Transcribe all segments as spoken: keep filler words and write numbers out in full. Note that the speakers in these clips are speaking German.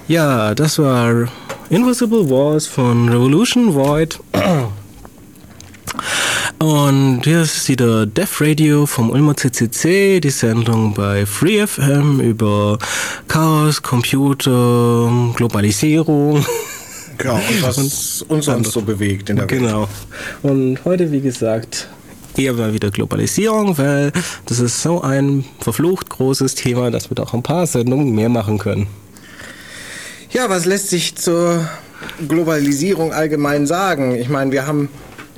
Ja, das war Invisible Wars von Revolution Void. Und hier ist wieder Def Radio vom Ulmer C C C, die Sendung bei Free F M über Chaos, Computer, Globalisierung. Ja, und was und, uns sonst so bewegt in der Welt. Genau. Und heute, wie gesagt, eher mal wieder Globalisierung, weil das ist so ein verflucht großes Thema, dass wir doch ein paar Sendungen mehr machen können. Ja, was lässt sich zur Globalisierung allgemein sagen? Ich meine, wir haben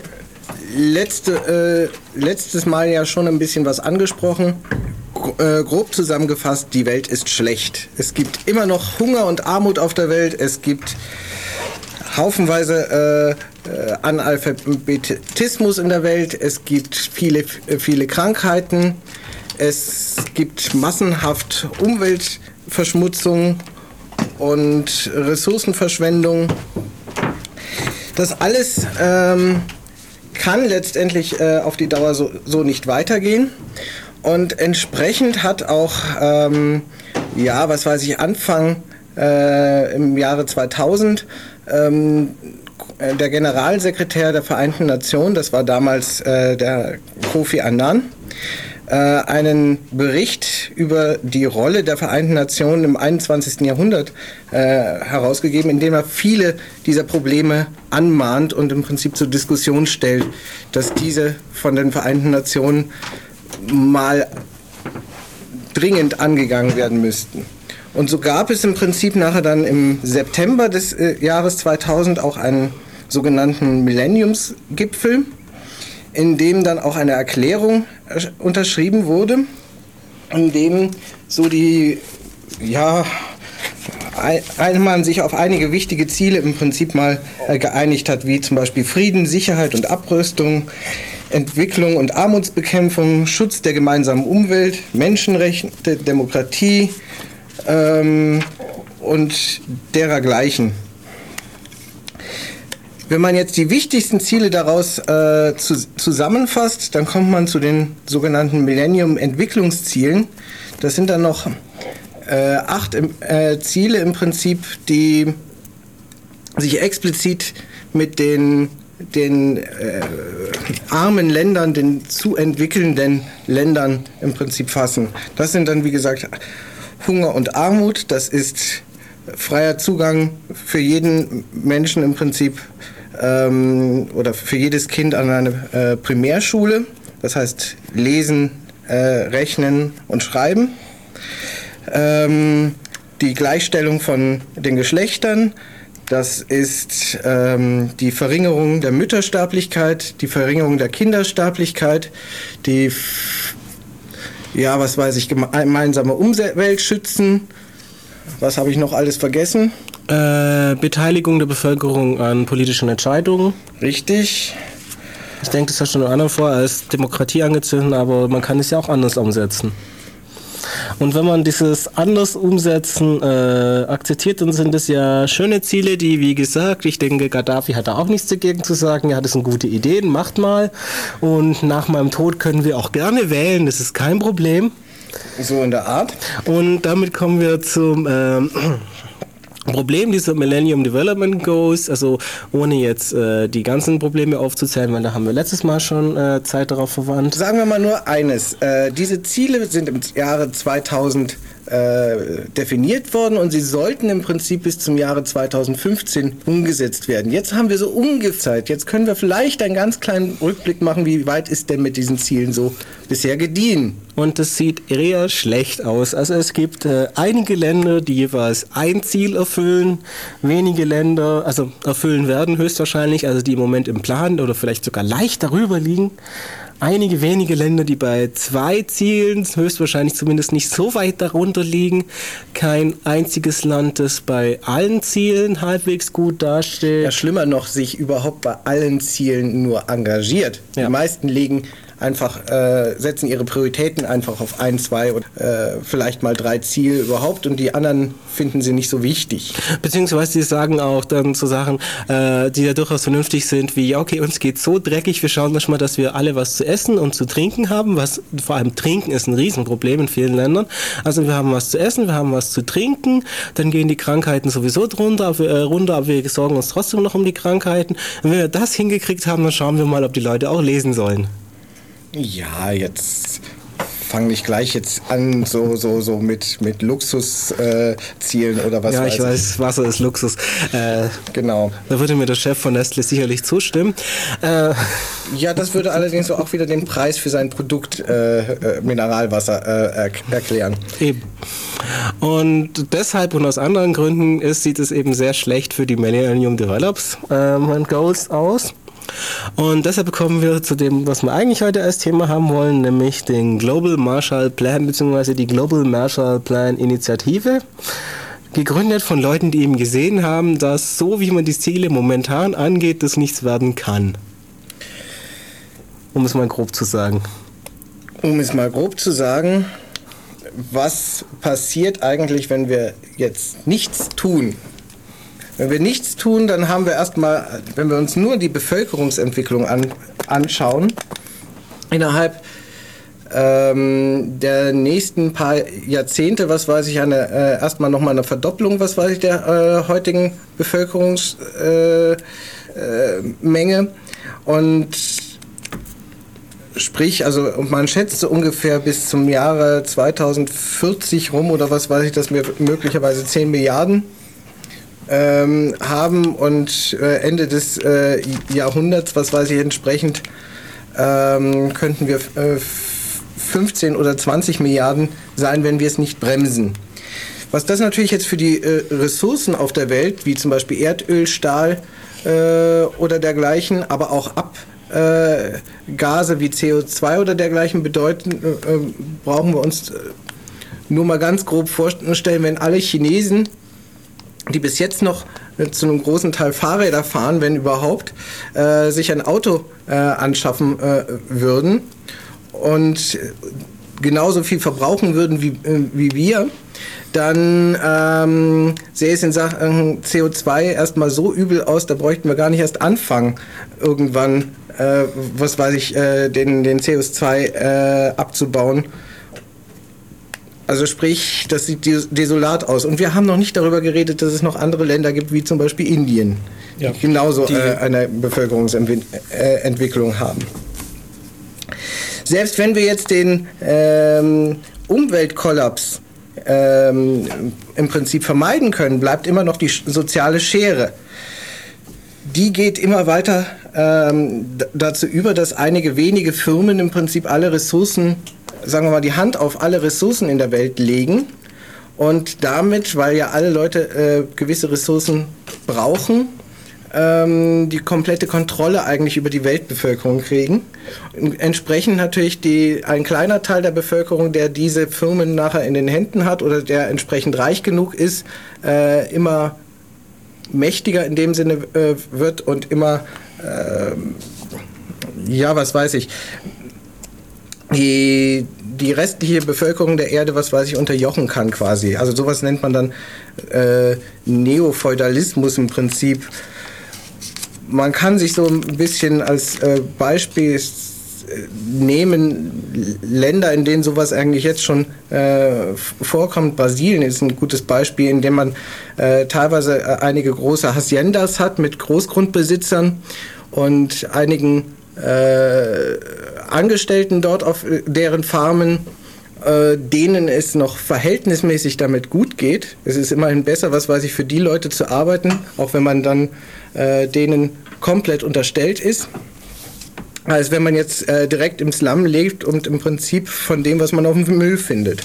letzte, äh, letztes Mal ja schon ein bisschen was angesprochen. Äh, grob zusammengefasst, die Welt ist schlecht. Es gibt immer noch Hunger und Armut auf der Welt. Es gibt haufenweise äh, äh, Analphabetismus in der Welt. Es gibt viele, viele Krankheiten. Es gibt massenhaft Umweltverschmutzung und Ressourcenverschwendung. Das alles ähm, kann letztendlich äh, auf die Dauer so, so nicht weitergehen. Und entsprechend hat auch, ähm, ja, was weiß ich, Anfang äh, im Jahre zweitausend ähm, der Generalsekretär der Vereinten Nationen, das war damals äh, der Kofi Annan, äh, einen Bericht über die Rolle der Vereinten Nationen im einundzwanzigsten Jahrhundert äh, herausgegeben, in dem er viele dieser Probleme anmahnt und im Prinzip zur Diskussion stellt, dass diese von den Vereinten Nationen mal dringend angegangen werden müssten. Und so gab es im Prinzip nachher dann im September des äh, Jahres zweitausend auch einen sogenannten Millenniumsgipfel, in dem dann auch eine Erklärung äh, unterschrieben wurde, in dem so die, ja, ein, man sich auf einige wichtige Ziele im Prinzip mal äh, geeinigt hat, wie zum Beispiel Frieden, Sicherheit und Abrüstung, Entwicklung und Armutsbekämpfung, Schutz der gemeinsamen Umwelt, Menschenrechte, Demokratie ähm, und derergleichen. Wenn man jetzt die wichtigsten Ziele daraus äh, zu, zusammenfasst, dann kommt man zu den sogenannten Millennium-Entwicklungszielen. Das sind dann noch äh, acht äh, Ziele im Prinzip, die sich explizit mit den den äh, armen Ländern, den zu entwickelnden Ländern im Prinzip fassen. Das sind dann, wie gesagt, Hunger und Armut. Das ist freier Zugang für jeden Menschen im Prinzip ähm, oder für jedes Kind an eine äh, Primärschule. Das heißt Lesen, äh, Rechnen und Schreiben. Ähm, die Gleichstellung von den Geschlechtern. Das ist ähm, die Verringerung der Müttersterblichkeit, die Verringerung der Kindersterblichkeit, die, ja, was weiß ich, gemeinsame Umwelt schützen. Was habe ich noch alles vergessen? Äh, Beteiligung der Bevölkerung an politischen Entscheidungen. Richtig. Ich denke, das hast du noch anders vor als Demokratie angezündet, aber man kann es ja auch anders umsetzen. Und wenn man dieses anders umsetzen äh, akzeptiert, dann sind das ja schöne Ziele, die, wie gesagt, ich denke, Gaddafi hat da auch nichts dagegen zu sagen. Ja, das sind gute Ideen, macht mal. Und nach meinem Tod können wir auch gerne wählen, das ist kein Problem. So in der Art. Und damit kommen wir zum ähm, Problem dieser Millennium Development Goals, also ohne jetzt äh, die ganzen Probleme aufzuzählen, weil da haben wir letztes Mal schon äh, Zeit darauf verwandt. Sagen wir mal nur eines, äh, diese Ziele sind im Jahre zweitausend äh, definiert worden und sie sollten im Prinzip bis zum Jahre zweitausendfünfzehn umgesetzt werden. Jetzt haben wir so ungefähr Zeit, jetzt können wir vielleicht einen ganz kleinen Rückblick machen, wie weit ist denn mit diesen Zielen so bisher gediehen. Und das sieht eher schlecht aus. Also es gibt äh, einige Länder, die jeweils ein Ziel erfüllen, wenige Länder, also erfüllen werden höchstwahrscheinlich, also die im Moment im Plan oder vielleicht sogar leicht darüber liegen. Einige wenige Länder, die bei zwei Zielen höchstwahrscheinlich zumindest nicht so weit darunter liegen. Kein einziges Land, das bei allen Zielen halbwegs gut dasteht. Ja, schlimmer noch, sich überhaupt bei allen Zielen nur engagiert. Ja. Die meisten liegen einfach, äh, setzen ihre Prioritäten einfach auf ein, zwei oder äh, vielleicht mal drei Ziele überhaupt und die anderen finden sie nicht so wichtig. Beziehungsweise sie sagen auch dann so Sachen, äh, die ja durchaus vernünftig sind, wie, ja, okay, uns geht so dreckig, wir schauen doch mal, dass wir alle was zu essen und zu trinken haben, was vor allem Trinken ist ein Riesenproblem in vielen Ländern. Also wir haben was zu essen, wir haben was zu trinken, dann gehen die Krankheiten sowieso drunter, äh, runter, aber wir sorgen uns trotzdem noch um die Krankheiten. Und wenn wir das hingekriegt haben, dann schauen wir mal, ob die Leute auch lesen sollen. Ja, jetzt fang nicht gleich jetzt an, so, so, so mit, mit Luxuszielen äh, oder was ja, weiß ich. Ja, ich weiß, Wasser ist Luxus. Äh, genau. Da würde mir der Chef von Nestle sicherlich zustimmen. Äh, ja, das würde allerdings auch wieder den Preis für sein Produkt äh, äh, Mineralwasser äh, er- erklären. Eben. Und deshalb und aus anderen Gründen ist, sieht es eben sehr schlecht für die Millennium Develops ähm, Goals aus. Und deshalb kommen wir zu dem, was wir eigentlich heute als Thema haben wollen, nämlich den Global Marshall Plan bzw. die Global Marshall Plan Initiative. Gegründet von Leuten, die eben gesehen haben, dass so wie man die Ziele momentan angeht, das nichts werden kann. Um es mal grob zu sagen. Um es mal grob zu sagen, was passiert eigentlich, wenn wir jetzt nichts tun? Wenn wir nichts tun, dann haben wir erstmal, wenn wir uns nur die Bevölkerungsentwicklung an, anschauen, innerhalb ähm, der nächsten paar Jahrzehnte, was weiß ich, eine, äh, erstmal nochmal eine Verdopplung, was weiß ich, der äh, heutigen Bevölkerungsmenge. Äh, äh, und sprich, also man schätzt so ungefähr bis zum Jahre zweitausendvierzig rum oder was weiß ich, dass wir möglicherweise zehn Milliarden ähm, haben und äh, Ende des äh, Jahrhunderts, was weiß ich, entsprechend ähm, könnten wir äh, fünfzehn oder zwanzig Milliarden sein, wenn wir es nicht bremsen. Was das natürlich jetzt für die äh, Ressourcen auf der Welt, wie zum Beispiel Erdöl, Stahl äh, oder dergleichen, aber auch ab Äh, Gase wie C O zwei oder dergleichen bedeuten, äh, brauchen wir uns äh, nur mal ganz grob vorstellen, wenn alle Chinesen, die bis jetzt noch äh, zu einem großen Teil Fahrräder fahren, wenn überhaupt, äh, sich ein Auto äh, anschaffen äh, würden und genauso viel verbrauchen würden wie, äh, wie wir, dann ähm, sähe es in Sachen C O zwei erstmal so übel aus, da bräuchten wir gar nicht erst anfangen, irgendwann, äh, was weiß ich, äh, den, den C O zwei äh, abzubauen. Also sprich, das sieht desolat aus. Und wir haben noch nicht darüber geredet, dass es noch andere Länder gibt, wie zum Beispiel Indien, ja, die genauso die äh, eine Bevölkerungsentwicklung haben. Selbst wenn wir jetzt den ähm, Umweltkollaps ähm, im Prinzip vermeiden können, bleibt immer noch die soziale Schere. Die geht immer weiter ähm, dazu über, dass einige wenige Firmen im Prinzip alle Ressourcen, sagen wir mal, die Hand auf alle Ressourcen in der Welt legen und damit, weil ja alle Leute äh, gewisse Ressourcen brauchen, ähm, die komplette Kontrolle eigentlich über die Weltbevölkerung kriegen. Entsprechend natürlich die, ein kleiner Teil der Bevölkerung, der diese Firmen nachher in den Händen hat oder der entsprechend reich genug ist, äh, immer mächtiger in dem Sinne äh, wird und immer, äh, ja, was weiß ich, die, die restliche Bevölkerung der Erde, was weiß ich, unterjochen kann quasi. Also sowas nennt man dann äh, Neofeudalismus im Prinzip. Man kann sich so ein bisschen als äh, Beispiel nehmen, Länder, in denen sowas eigentlich jetzt schon äh, vorkommt. Brasilien ist ein gutes Beispiel, in dem man äh, teilweise äh, einige große Haciendas hat mit Großgrundbesitzern und einigen äh, Angestellten dort auf deren Farmen, äh, denen es noch verhältnismäßig damit gut geht. Es ist immerhin besser, was weiß ich, für die Leute zu arbeiten, auch wenn man dann äh, denen komplett unterstellt ist, als wenn man jetzt äh, direkt im Slum lebt und im Prinzip von dem, was man auf dem Müll findet.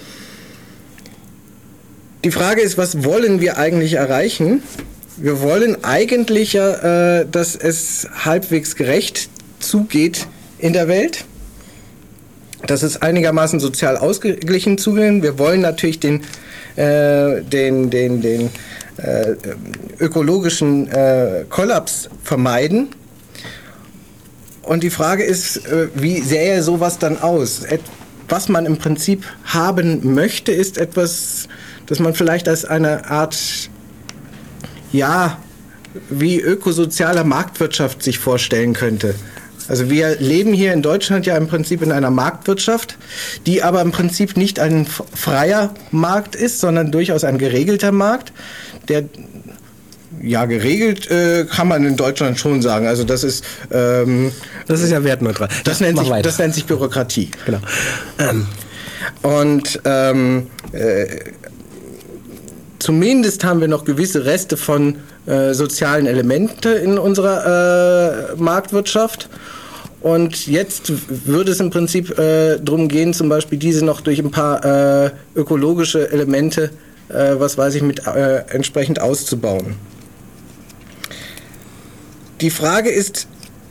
Die Frage ist, was wollen wir eigentlich erreichen? Wir wollen eigentlich ja, äh, dass es halbwegs gerecht zugeht in der Welt, dass es einigermaßen sozial ausgeglichen zugeht. Wir wollen natürlich den, äh, den, den, den äh, ökologischen äh, Kollaps vermeiden. Und die Frage ist, äh, wie sähe sowas dann aus? Et- was man im Prinzip haben möchte, ist etwas, das man vielleicht als eine Art, ja, wie ökosoziale Marktwirtschaft sich vorstellen könnte. Also wir leben hier in Deutschland ja im Prinzip in einer Marktwirtschaft, die aber im Prinzip nicht ein freier Markt ist, sondern durchaus ein geregelter Markt, der, ja, geregelt äh, kann man in Deutschland schon sagen. Also das ist ähm, das ist ja wertneutral. Das, nennt sich, das nennt sich Bürokratie. Genau. Ähm. Und ähm, äh, zumindest haben wir noch gewisse Reste von äh, sozialen Elementen in unserer äh, Marktwirtschaft. Und jetzt würde es im Prinzip äh, darum gehen, zum Beispiel diese noch durch ein paar äh, ökologische Elemente, äh, was weiß ich, mit äh, entsprechend auszubauen. Die Frage ist,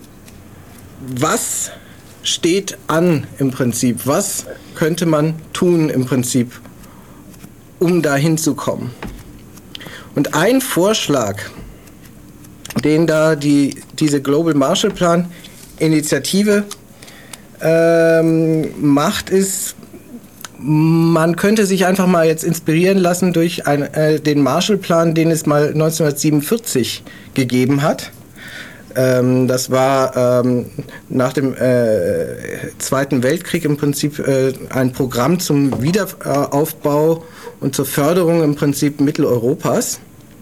was steht an im Prinzip? Was könnte man tun im Prinzip, um da hinzukommen? Und ein Vorschlag, den da die, diese Global Marshall Plan Initiative ähm, macht, ist, man könnte sich einfach mal jetzt inspirieren lassen durch ein, äh, den Marshall-Plan, den es mal neunzehnhundertsiebenundvierzig gegeben hat. Ähm, das war ähm, nach dem äh, Zweiten Weltkrieg im Prinzip äh, ein Programm zum Wiederaufbau und zur Förderung im Prinzip Mitteleuropas.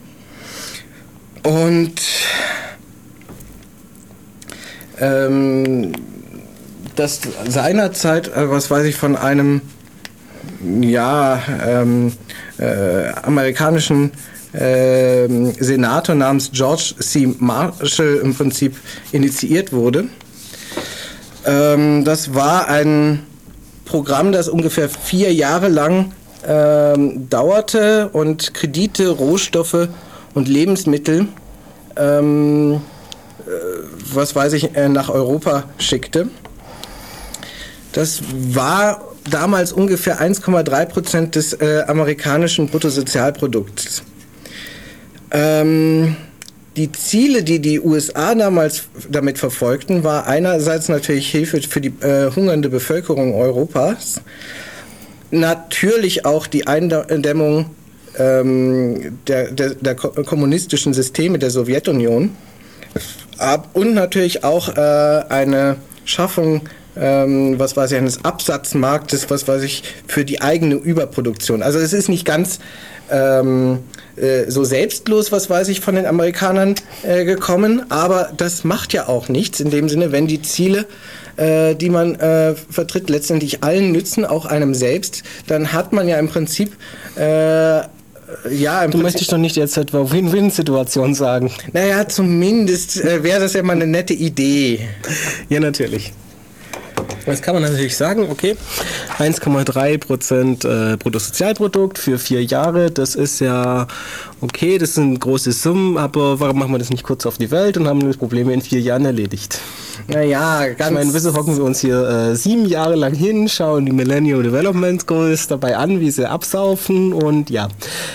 Und ähm, das seinerzeit, äh, was weiß ich, von einem ja, ähm, äh, amerikanischen äh, Senator namens George C. Marshall im Prinzip initiiert wurde. Ähm, das war ein Programm, das ungefähr vier Jahre lang ähm, dauerte und Kredite, Rohstoffe und Lebensmittel, ähm, äh, was weiß ich, äh, nach Europa schickte. Das war damals ungefähr eins Komma drei Prozent des äh, amerikanischen Bruttosozialprodukts. Ähm, die Ziele, die die U S A damals damit verfolgten, war einerseits natürlich Hilfe für die äh, hungernde Bevölkerung Europas, natürlich auch die Eindämmung ähm, der, der, der kommunistischen Systeme der Sowjetunion und natürlich auch äh, eine Schaffung Ähm, was weiß ich, eines Absatzmarktes, was weiß ich, für die eigene Überproduktion. Also es ist nicht ganz ähm, äh, so selbstlos, was weiß ich, von den Amerikanern äh, gekommen, aber das macht ja auch nichts in dem Sinne, wenn die Ziele, äh, die man äh, vertritt, letztendlich allen nützen, auch einem selbst, dann hat man ja im Prinzip äh, ja, im du möchtest doch nicht jetzt etwa Win-Win-Situation sagen. Naja, zumindest äh, wäre das ja mal eine nette Idee. Ja, natürlich. Jetzt kann man natürlich sagen, okay, eins Komma drei Prozent äh, Bruttosozialprodukt für vier Jahre, das ist ja okay, das sind große Summen, aber warum machen wir das nicht kurz auf die Welt und haben das Problem in vier Jahren erledigt? Naja, ganz... Ich meine, wieso hocken wir uns hier äh, sieben Jahre lang hin, schauen die Millennium Development Goals dabei an, wie sie absaufen und ja...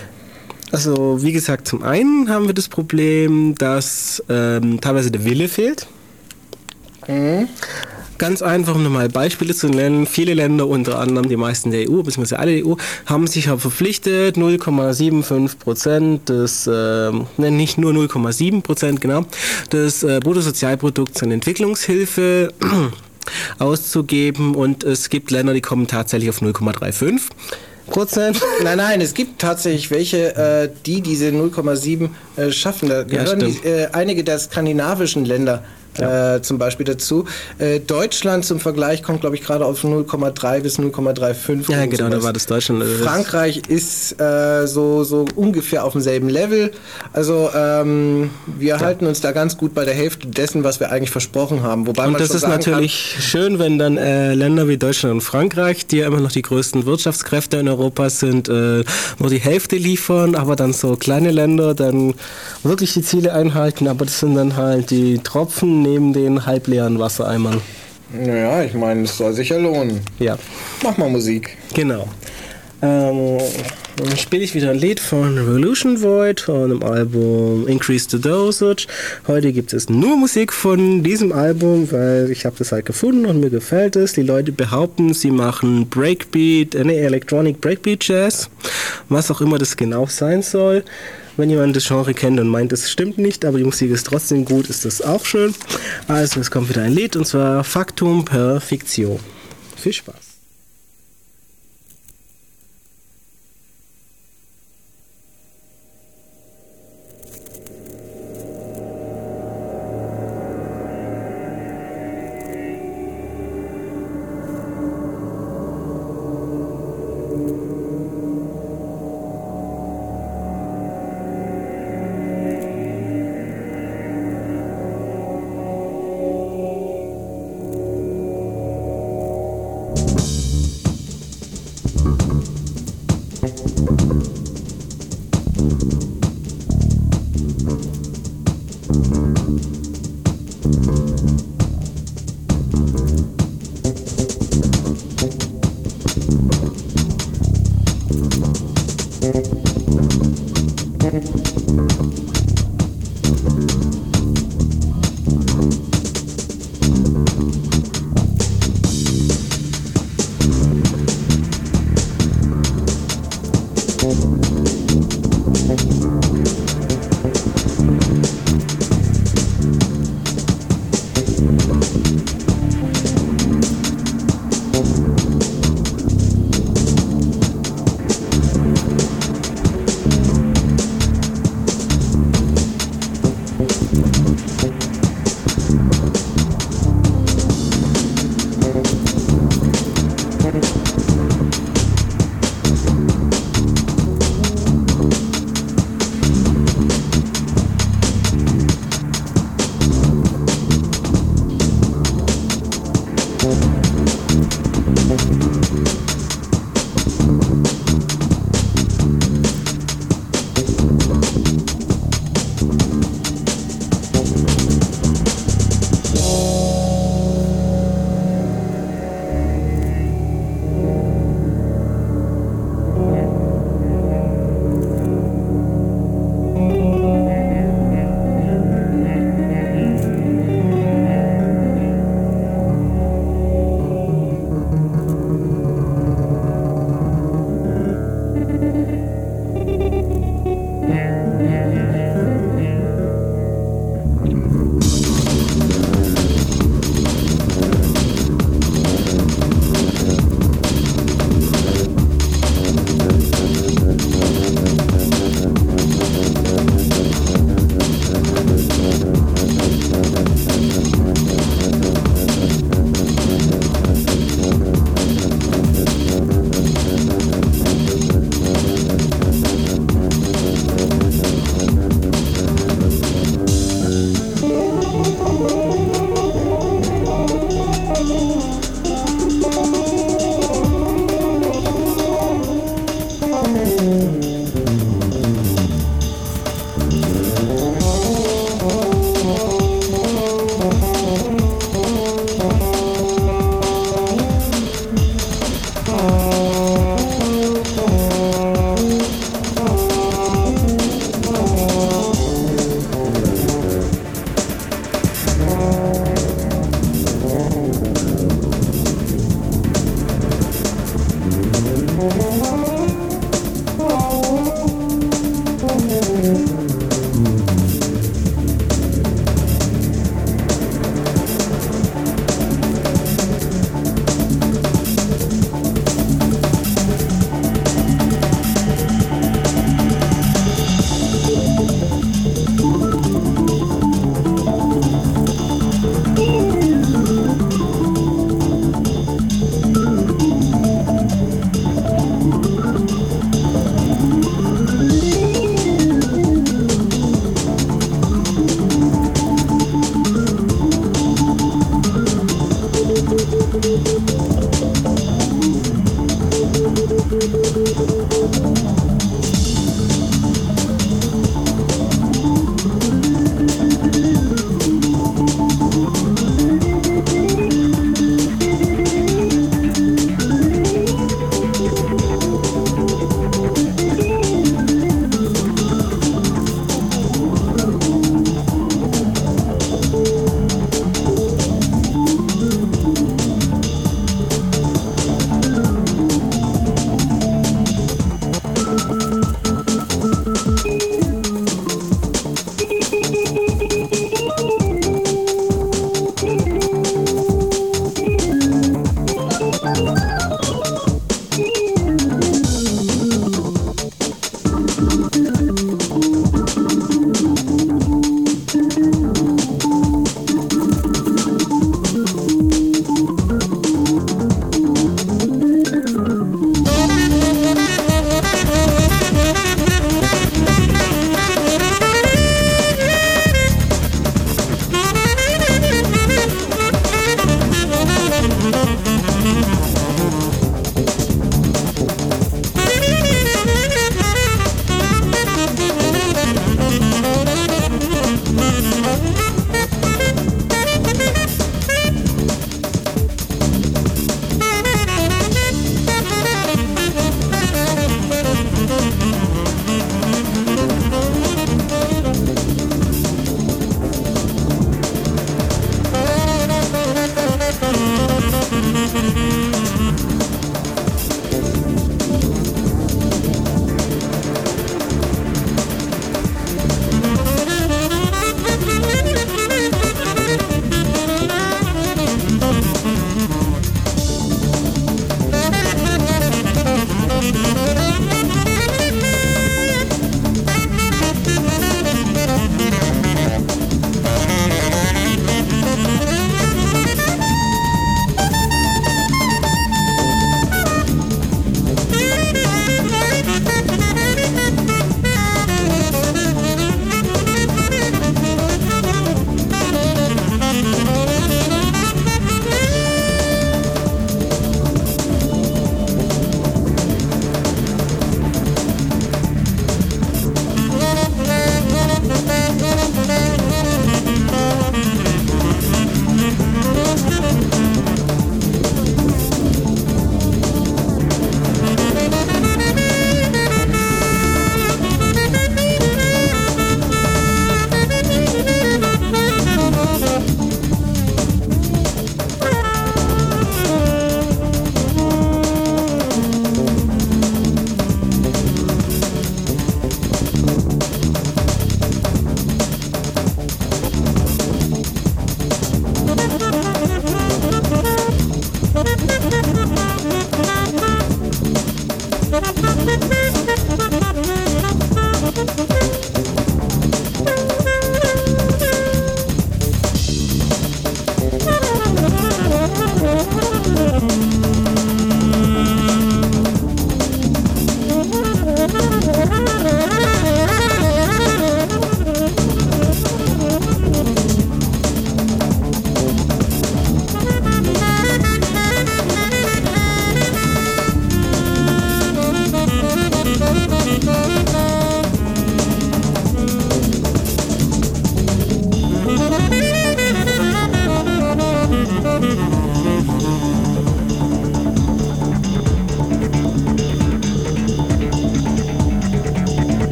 Also wie gesagt, zum einen haben wir das Problem, dass ähm, teilweise der Wille fehlt. Mhm. Ganz einfach, um nochmal Beispiele zu nennen, viele Länder, unter anderem die meisten der E U, beziehungsweise alle E U, haben sich ja verpflichtet, null Komma fünfundsiebzig Prozent des, äh, ne, nicht nur null Komma sieben Prozent, genau, des äh, Bruttosozialprodukts an Entwicklungshilfe auszugeben und es gibt Länder, die kommen tatsächlich auf null Komma fünfunddreißig Prozent. Nein, nein, es gibt tatsächlich welche, äh, die diese null Komma sieben äh, schaffen. Da gehören ja, die, äh, einige der skandinavischen Länder ja. äh, zum Beispiel dazu. Äh, Deutschland zum Vergleich kommt, glaube ich, gerade auf null Komma drei bis null Komma fünfunddreißig. Ja, genau, sowas. Da war das Deutschland. Äh, Frankreich ist äh, so, so ungefähr auf demselben Level. Also ähm, wir ja. halten uns da ganz gut bei der Hälfte dessen, was wir eigentlich versprochen haben. Wobei und man das schon ist sagen natürlich kann, schön, wenn dann äh, Länder wie Deutschland und Frankreich, die ja immer noch die größten Wirtschaftskräfte in Europa sind, äh, nur die Hälfte liefern, aber dann so kleine Länder dann wirklich die Ziele einhalten, aber das sind dann halt die Tropfen neben den halbleeren Wassereimern. Naja, ich meine, es soll sich ja lohnen. Ja. Mach mal Musik. Genau. Ähm, Dann spiele ich wieder ein Lied von Revolution Void von dem Album Increase the Dosage. Heute gibt es nur Musik von diesem Album, weil ich habe das halt gefunden und mir gefällt es. Die Leute behaupten, sie machen Breakbeat, äh, nee, Electronic Breakbeat Jazz, was auch immer das genau sein soll. Wenn jemand das Genre kennt und meint, das stimmt nicht, aber die Musik ist trotzdem gut, ist das auch schön. Also es kommt wieder ein Lied und zwar Factum per Fiction. Viel Spaß.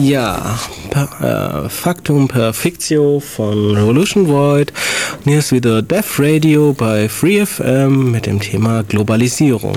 Ja, per, äh, Faktum per Fictio von Revolution Void. Und hier ist wieder Def Radio bei Free F M mit dem Thema Globalisierung.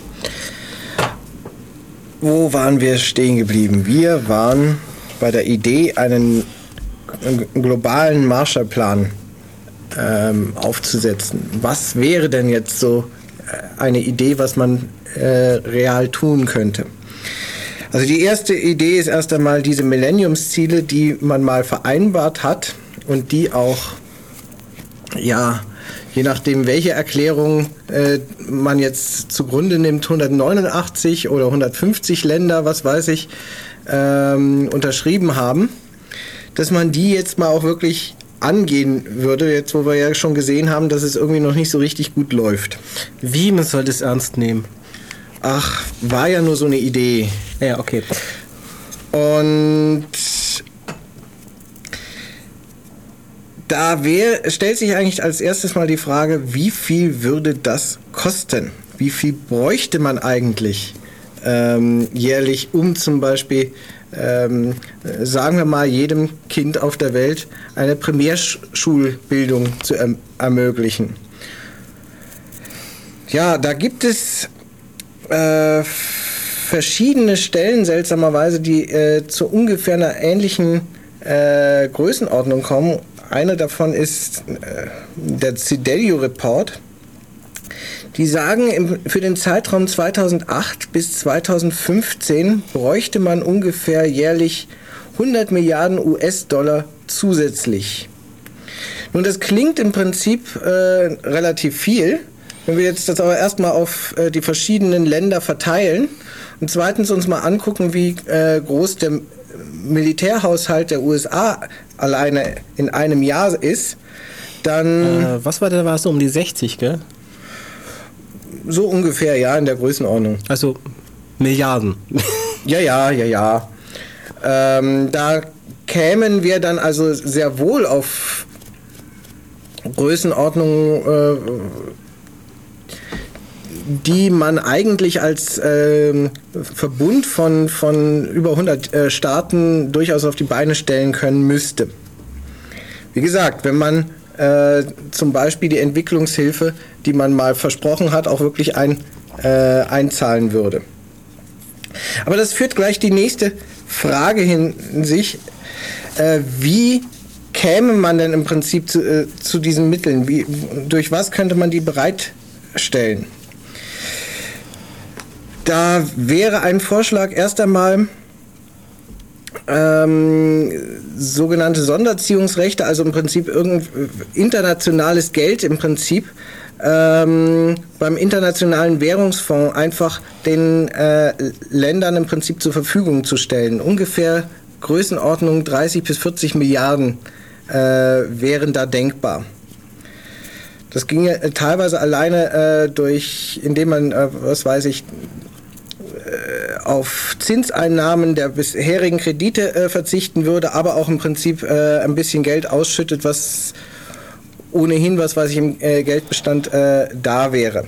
Wo waren wir stehen geblieben? Wir waren bei der Idee, einen globalen Marshallplan ähm, aufzusetzen. Was wäre denn jetzt so eine Idee, was man äh, real tun könnte? Also die erste Idee ist erst einmal diese Millenniumsziele, die man mal vereinbart hat und die auch, ja, je nachdem, welche Erklärung äh, man jetzt zugrunde nimmt, hundertneunundachtzig oder hundertfünfzig Länder, was weiß ich, ähm, unterschrieben haben, dass man die jetzt mal auch wirklich angehen würde, jetzt wo wir ja schon gesehen haben, dass es irgendwie noch nicht so richtig gut läuft. Wie, man sollte es ernst nehmen? Ach, war ja nur so eine Idee. Ja, okay. Und da wär, stellt sich eigentlich als erstes mal die Frage, wie viel würde das kosten? Wie viel bräuchte man eigentlich ähm, jährlich, um zum Beispiel, ähm, sagen wir mal, jedem Kind auf der Welt eine Primärschulbildung zu erm- ermöglichen? Ja, da gibt es äh, verschiedene Stellen, seltsamerweise, die äh, zu ungefähr einer ähnlichen äh, Größenordnung kommen. Eine davon ist äh, der Cidelio Report. Die sagen, im, für den Zeitraum zweitausendacht bis zweitausendfünfzehn bräuchte man ungefähr jährlich hundert Milliarden U S-Dollar zusätzlich. Nun, das klingt im Prinzip äh, relativ viel. Wenn wir jetzt das aber erstmal auf äh, die verschiedenen Länder verteilen und zweitens uns mal angucken, wie äh, groß der Militärhaushalt der U S A alleine in einem Jahr ist, dann... Äh, was war der, war es so um die sechzig, gell? So ungefähr, ja, in der Größenordnung. Also Milliarden. Ja, ja, ja, ja. Ähm, da kämen wir dann also sehr wohl auf Größenordnungen, äh, die man eigentlich als äh, Verbund von, von über hundert äh, Staaten durchaus auf die Beine stellen können müsste. Wie gesagt, wenn man äh, zum Beispiel die Entwicklungshilfe, die man mal versprochen hat, auch wirklich ein, äh, einzahlen würde. Aber das führt gleich die nächste Frage hin sich. Äh, wie käme man denn im Prinzip zu, äh, zu diesen Mitteln? Wie, durch was könnte man die bereitstellen? Da wäre ein Vorschlag erst einmal ähm, sogenannte Sonderziehungsrechte, also im Prinzip irgend internationales Geld im Prinzip ähm, beim Internationalen Währungsfonds einfach den äh, Ländern im Prinzip zur Verfügung zu stellen. Ungefähr Größenordnung dreißig bis vierzig Milliarden äh, wären da denkbar. Das ginge äh, teilweise alleine äh, durch, indem man, äh, was weiß ich, auf Zinseinnahmen der bisherigen Kredite äh, verzichten würde, aber auch im Prinzip äh, ein bisschen Geld ausschüttet, was ohnehin, was weiß ich, im äh, Geldbestand äh, da wäre.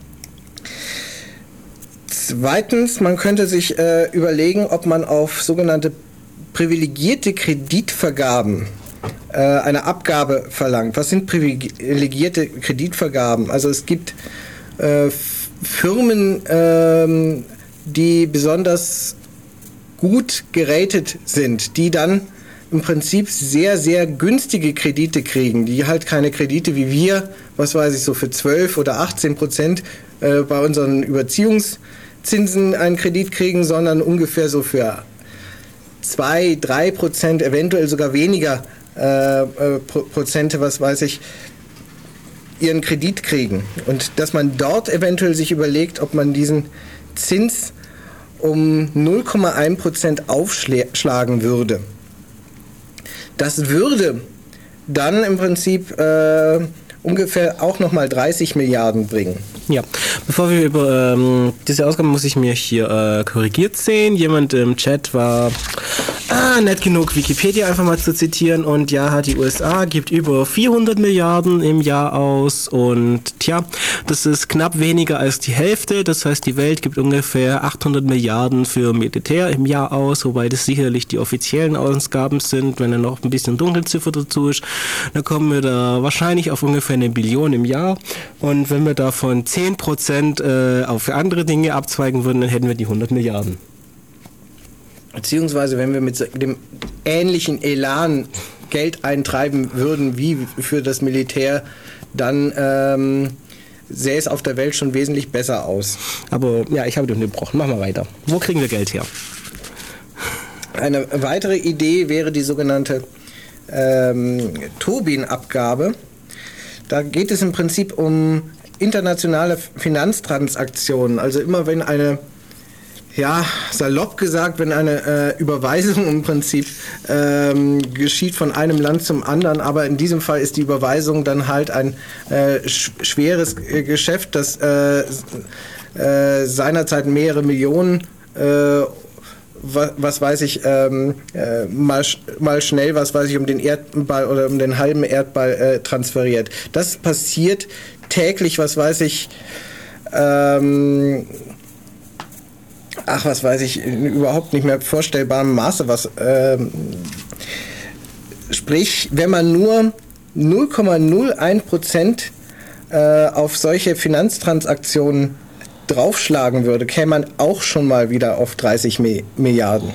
Zweitens, man könnte sich äh, überlegen, ob man auf sogenannte privilegierte Kreditvergaben äh, eine Abgabe verlangt. Was sind privilegierte Kreditvergaben? Also es gibt äh, Firmen, äh, die besonders gut geratet sind, die dann im Prinzip sehr, sehr günstige Kredite kriegen, die halt keine Kredite wie wir, was weiß ich, so für zwölf oder achtzehn Prozent äh, bei unseren Überziehungszinsen einen Kredit kriegen, sondern ungefähr so für zwei, drei Prozent, eventuell sogar weniger äh, äh, Prozente, was weiß ich, ihren Kredit kriegen. Und dass man dort eventuell sich überlegt, ob man diesen Zins um null Komma eins Prozent aufschlagen würde. Das würde dann im Prinzip äh, ungefähr auch nochmal dreißig Milliarden bringen. Ja, bevor wir über ähm, diese Ausgabe muss ich mir hier äh, korrigiert sehen. Jemand im Chat war Ah, nett genug, Wikipedia einfach mal zu zitieren. Und ja, die U S A gibt über vierhundert Milliarden im Jahr aus. Und tja, das ist knapp weniger als die Hälfte. Das heißt, die Welt gibt ungefähr achthundert Milliarden für Militär im Jahr aus, wobei das sicherlich die offiziellen Ausgaben sind. Wenn dann noch ein bisschen Dunkelziffer dazu ist, dann kommen wir da wahrscheinlich auf ungefähr eine Billion im Jahr. Und wenn wir davon zehn Prozent äh, auf andere Dinge abzweigen würden, dann hätten wir die hundert Milliarden. Beziehungsweise, wenn wir mit dem ähnlichen Elan Geld eintreiben würden wie für das Militär, dann ähm, sähe es auf der Welt schon wesentlich besser aus. Aber ja, ich habe dich unterbrochen. Machen wir weiter. Wo kriegen wir Geld her? Eine weitere Idee wäre die sogenannte ähm, Tobin-Abgabe. Da geht es im Prinzip um internationale Finanztransaktionen. Also immer wenn eine Ja, salopp gesagt, wenn eine äh, Überweisung im Prinzip ähm, geschieht von einem Land zum anderen, aber in diesem Fall ist die Überweisung dann halt ein äh, sch- schweres äh, Geschäft, das äh, äh, seinerzeit mehrere Millionen, äh, was, was weiß ich, ähm, äh, mal, mal schnell, was weiß ich, um den Erdball oder um den halben Erdball äh, transferiert. Das passiert täglich, was weiß ich, ähm, ach, was weiß ich, in überhaupt nicht mehr vorstellbarem Maße, was, ähm, sprich, wenn man nur null Komma null eins Prozent äh, auf solche Finanztransaktionen draufschlagen würde, käme man auch schon mal wieder auf dreißig Milliarden.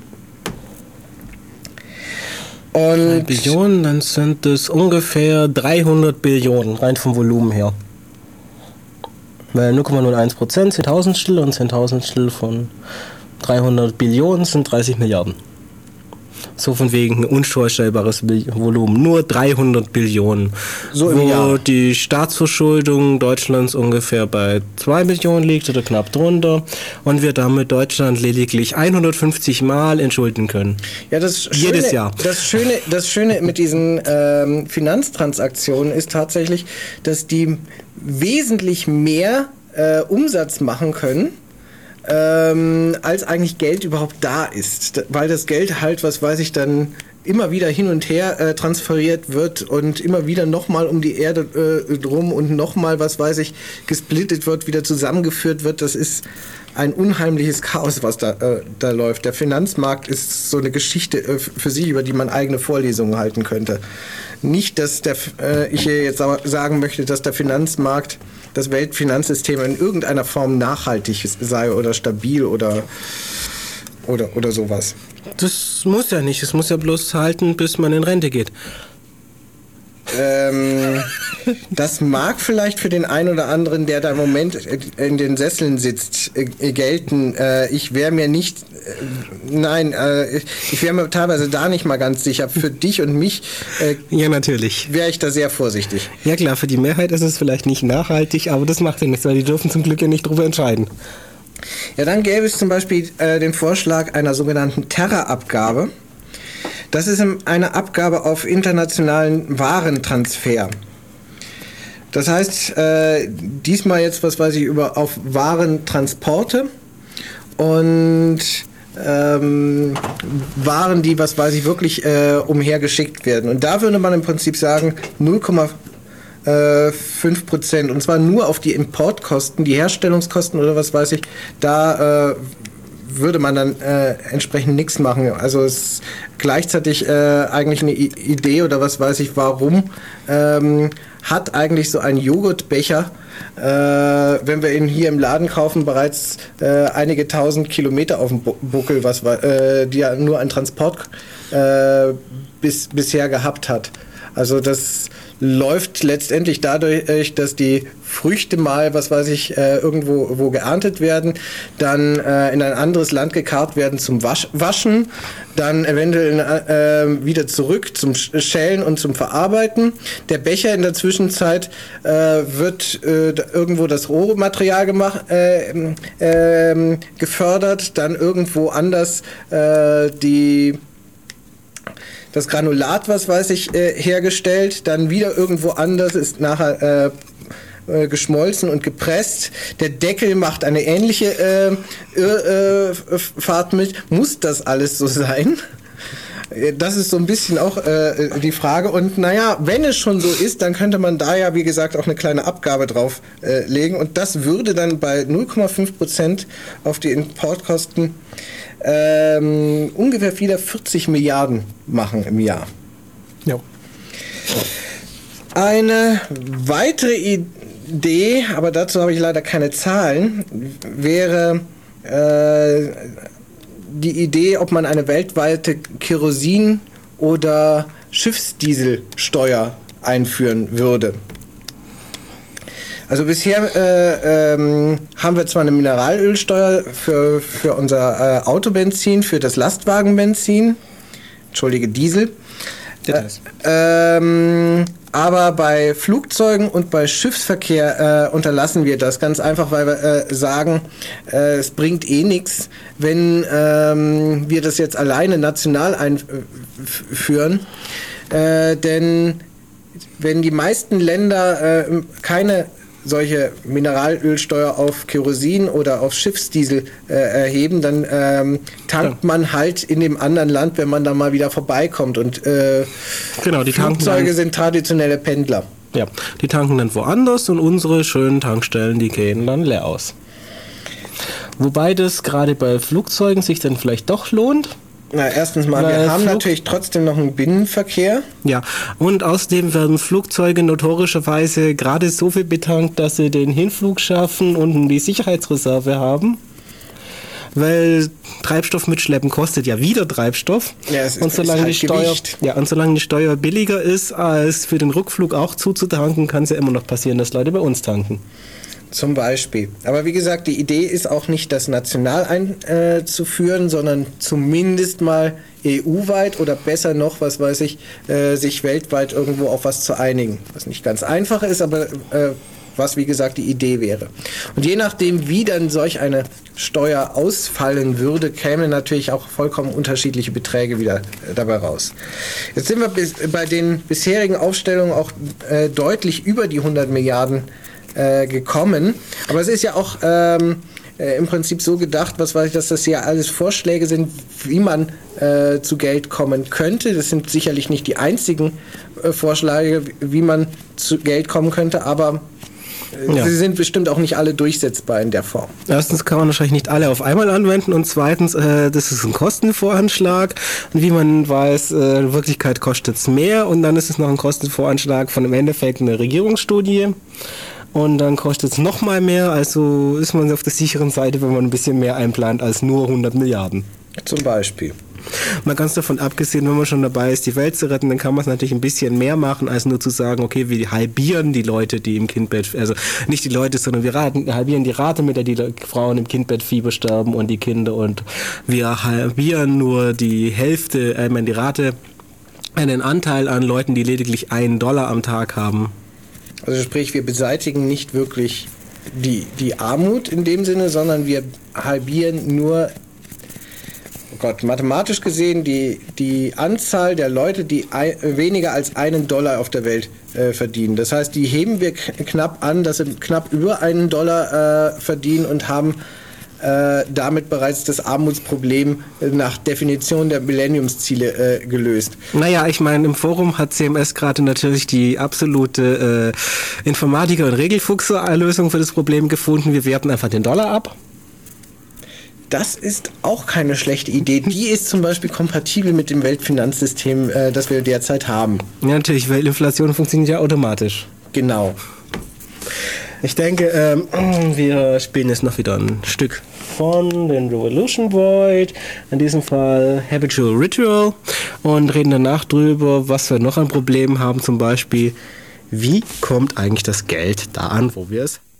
Und Billionen, dann sind es ungefähr dreihundert Billionen, rein vom Volumen her. Weil null Komma null eins Prozent sind Tausendstel und Zehntausendstel von dreihundert Billionen sind dreißig Milliarden. So von wegen ein unvorstellbares Volumen. Nur dreihundert Billionen. So im wo Jahr. Die Staatsverschuldung Deutschlands ungefähr bei zwei Millionen liegt oder knapp drunter. Und wir damit Deutschland lediglich hundertfünfzig Mal entschulden können. Ja, das Schöne, Jedes Jahr. Das Schöne, das Schöne mit diesen ähm, Finanztransaktionen ist tatsächlich, dass die wesentlich mehr äh, Umsatz machen können, ähm, als eigentlich Geld überhaupt da ist. Weil das Geld halt, was weiß ich, dann immer wieder hin und her äh, transferiert wird und immer wieder nochmal um die Erde äh, drum und nochmal, was weiß ich, gesplittet wird, wieder zusammengeführt wird. Das ist ein unheimliches Chaos, was da, äh, da läuft. Der Finanzmarkt ist so eine Geschichte äh, für sich, über die man eigene Vorlesungen halten könnte. Nicht, dass der, äh, ich hier jetzt sagen möchte, dass der Finanzmarkt, das Weltfinanzsystem in irgendeiner Form nachhaltig sei oder stabil oder, oder, oder sowas. Das muss ja nicht. Es muss ja bloß halten, bis man in Rente geht. Ähm, das mag vielleicht für den einen oder anderen, der da im Moment in den Sesseln sitzt, äh, gelten. Äh, ich wäre mir nicht, äh, nein, äh, ich wäre mir teilweise da nicht mal ganz sicher. Für dich und mich äh, ja, natürlich. wäre ich da sehr vorsichtig. Ja klar, für die Mehrheit ist es vielleicht nicht nachhaltig, aber das macht ja nichts, weil die dürfen zum Glück ja nicht drüber entscheiden. Ja, dann gäbe es zum Beispiel äh, den Vorschlag einer sogenannten Terra-Abgabe. Das ist eine Abgabe auf internationalen Warentransfer. Das heißt, äh, diesmal jetzt, was weiß ich, über auf Warentransporte und ähm, Waren, die, was weiß ich, wirklich äh, umhergeschickt werden. Und da würde man im Prinzip sagen, null Komma fünf Prozent, und zwar nur auf die Importkosten, die Herstellungskosten oder was weiß ich, da äh, würde man dann äh, entsprechend nichts machen. Also es ist gleichzeitig äh, eigentlich eine I- Idee oder was weiß ich, warum ähm, hat eigentlich so ein Joghurtbecher, äh, wenn wir ihn hier im Laden kaufen, bereits äh, einige tausend Kilometer auf dem Bu- Buckel, was äh, die ja nur ein Transport äh, bis, bisher gehabt hat. Also das läuft letztendlich dadurch, dass die Früchte mal, was weiß ich, äh, irgendwo wo geerntet werden, dann äh, in ein anderes Land gekarrt werden zum Wasch, Waschen, dann eventuell äh, wieder zurück zum Schälen und zum Verarbeiten. Der Becher in der Zwischenzeit äh, wird äh, irgendwo das Rohmaterial gemacht, äh, äh, gefördert, dann irgendwo anders äh, die das Granulat, was weiß ich, äh, hergestellt, dann wieder irgendwo anders, ist nachher äh, äh, geschmolzen und gepresst. Der Deckel macht eine ähnliche äh, äh, Fahrt mit. Muss das alles so sein? Das ist so ein bisschen auch äh, die Frage. Und naja, wenn es schon so ist, dann könnte man da ja, wie gesagt, auch eine kleine Abgabe drauf äh, legen. Und das würde dann bei null Komma fünf Prozent auf die Importkosten ähm, ungefähr wieder vierzig Milliarden machen im Jahr. Ja. Eine weitere Idee, aber dazu habe ich leider keine Zahlen, wäre äh, die Idee, ob man eine weltweite Kerosin- oder Schiffsdieselsteuer einführen würde. Also bisher äh, ähm, haben wir zwar eine Mineralölsteuer für, für unser äh, Autobenzin, für das Lastwagenbenzin, entschuldige, Diesel. Äh, ähm, aber bei Flugzeugen und bei Schiffsverkehr äh, unterlassen wir das ganz einfach, weil wir äh, sagen, äh, es bringt eh nichts, wenn ähm, wir das jetzt alleine national einführen. Äh, denn wenn die meisten Länder äh, keine solche Mineralölsteuer auf Kerosin oder auf Schiffsdiesel äh, erheben, dann ähm, tankt man halt in dem anderen Land, wenn man da mal wieder vorbeikommt. Und äh, genau, die Flugzeuge dann, sind traditionelle Pendler. Ja, die tanken dann woanders und unsere schönen Tankstellen, die gehen dann leer aus. Wobei das gerade bei Flugzeugen sich dann vielleicht doch lohnt. Na, erstens mal, Weil wir haben Flug- natürlich trotzdem noch einen Binnenverkehr. Ja, und außerdem werden Flugzeuge notorischerweise gerade so viel betankt, dass sie den Hinflug schaffen und die Sicherheitsreserve haben. Weil Treibstoff mitschleppen kostet ja wieder Treibstoff. Ja, es ist, und solange ist halt die Steuer, Gewicht. ja, und solange die Steuer billiger ist, als für den Rückflug auch zuzutanken, kann es ja immer noch passieren, dass Leute bei uns tanken. Zum Beispiel. Aber wie gesagt, die Idee ist auch nicht, das national einzuführen, äh, sondern zumindest mal E U-weit oder besser noch, was weiß ich, äh, sich weltweit irgendwo auf was zu einigen. Was nicht ganz einfach ist, aber äh, was wie gesagt die Idee wäre. Und je nachdem, wie dann solch eine Steuer ausfallen würde, kämen natürlich auch vollkommen unterschiedliche Beträge wieder äh, dabei raus. Jetzt sind wir bis, bei den bisherigen Aufstellungen auch äh, deutlich über die hundert Milliarden Äh, gekommen. Aber es ist ja auch ähm, äh, im Prinzip so gedacht, was weiß ich, dass das ja alles Vorschläge sind, wie man äh, zu Geld kommen könnte. Das sind sicherlich nicht die einzigen äh, Vorschläge, wie man zu Geld kommen könnte, aber äh, Ja. sie sind bestimmt auch nicht alle durchsetzbar in der Form. Erstens kann man wahrscheinlich nicht alle auf einmal anwenden und zweitens, äh, das ist ein Kostenvoranschlag und wie man weiß, äh, in Wirklichkeit kostet es mehr und dann ist es noch ein Kostenvoranschlag von im Endeffekt einer Regierungsstudie. Und dann kostet es nochmal mehr, also ist man auf der sicheren Seite, wenn man ein bisschen mehr einplant als nur hundert Milliarden. Zum Beispiel. Mal ganz davon abgesehen, wenn man schon dabei ist, die Welt zu retten, dann kann man es natürlich ein bisschen mehr machen, als nur zu sagen, okay, wir halbieren die Leute, die im Kindbett, also nicht die Leute, sondern wir raten, halbieren die Rate, mit der die Frauen im Kindbettfieber sterben und die Kinder und wir halbieren nur die Hälfte, äh, ich meine die Rate, einen Anteil an Leuten, die lediglich einen Dollar am Tag haben. Also sprich, wir beseitigen nicht wirklich die, die Armut in dem Sinne, sondern wir halbieren nur, oh Gott, mathematisch gesehen die, die Anzahl der Leute, die ein, weniger als einen Dollar auf der Welt äh, verdienen. Das heißt, die heben wir k- knapp an, dass sie knapp über einen Dollar äh, verdienen und haben äh, damit bereits das Armutsproblem äh, nach Definition der Millenniumsziele äh, gelöst. Naja, ich meine, im Forum hat C M S gerade natürlich die absolute äh, Informatiker- und Regelfuchser-Lösung für das Problem gefunden. Wir werten einfach den Dollar ab. Das ist auch keine schlechte Idee. Die ist zum Beispiel kompatibel mit dem Weltfinanzsystem, äh, das wir derzeit haben. Ja, natürlich, weil Inflation funktioniert ja automatisch. Genau. Ich denke, ähm, wir spielen jetzt noch wieder ein Stück von den Revolution Void, in diesem Fall Habitual Ritual, und reden danach drüber, was wir noch an Problemen haben, zum Beispiel, wie kommt eigentlich das Geld da an, wo wir es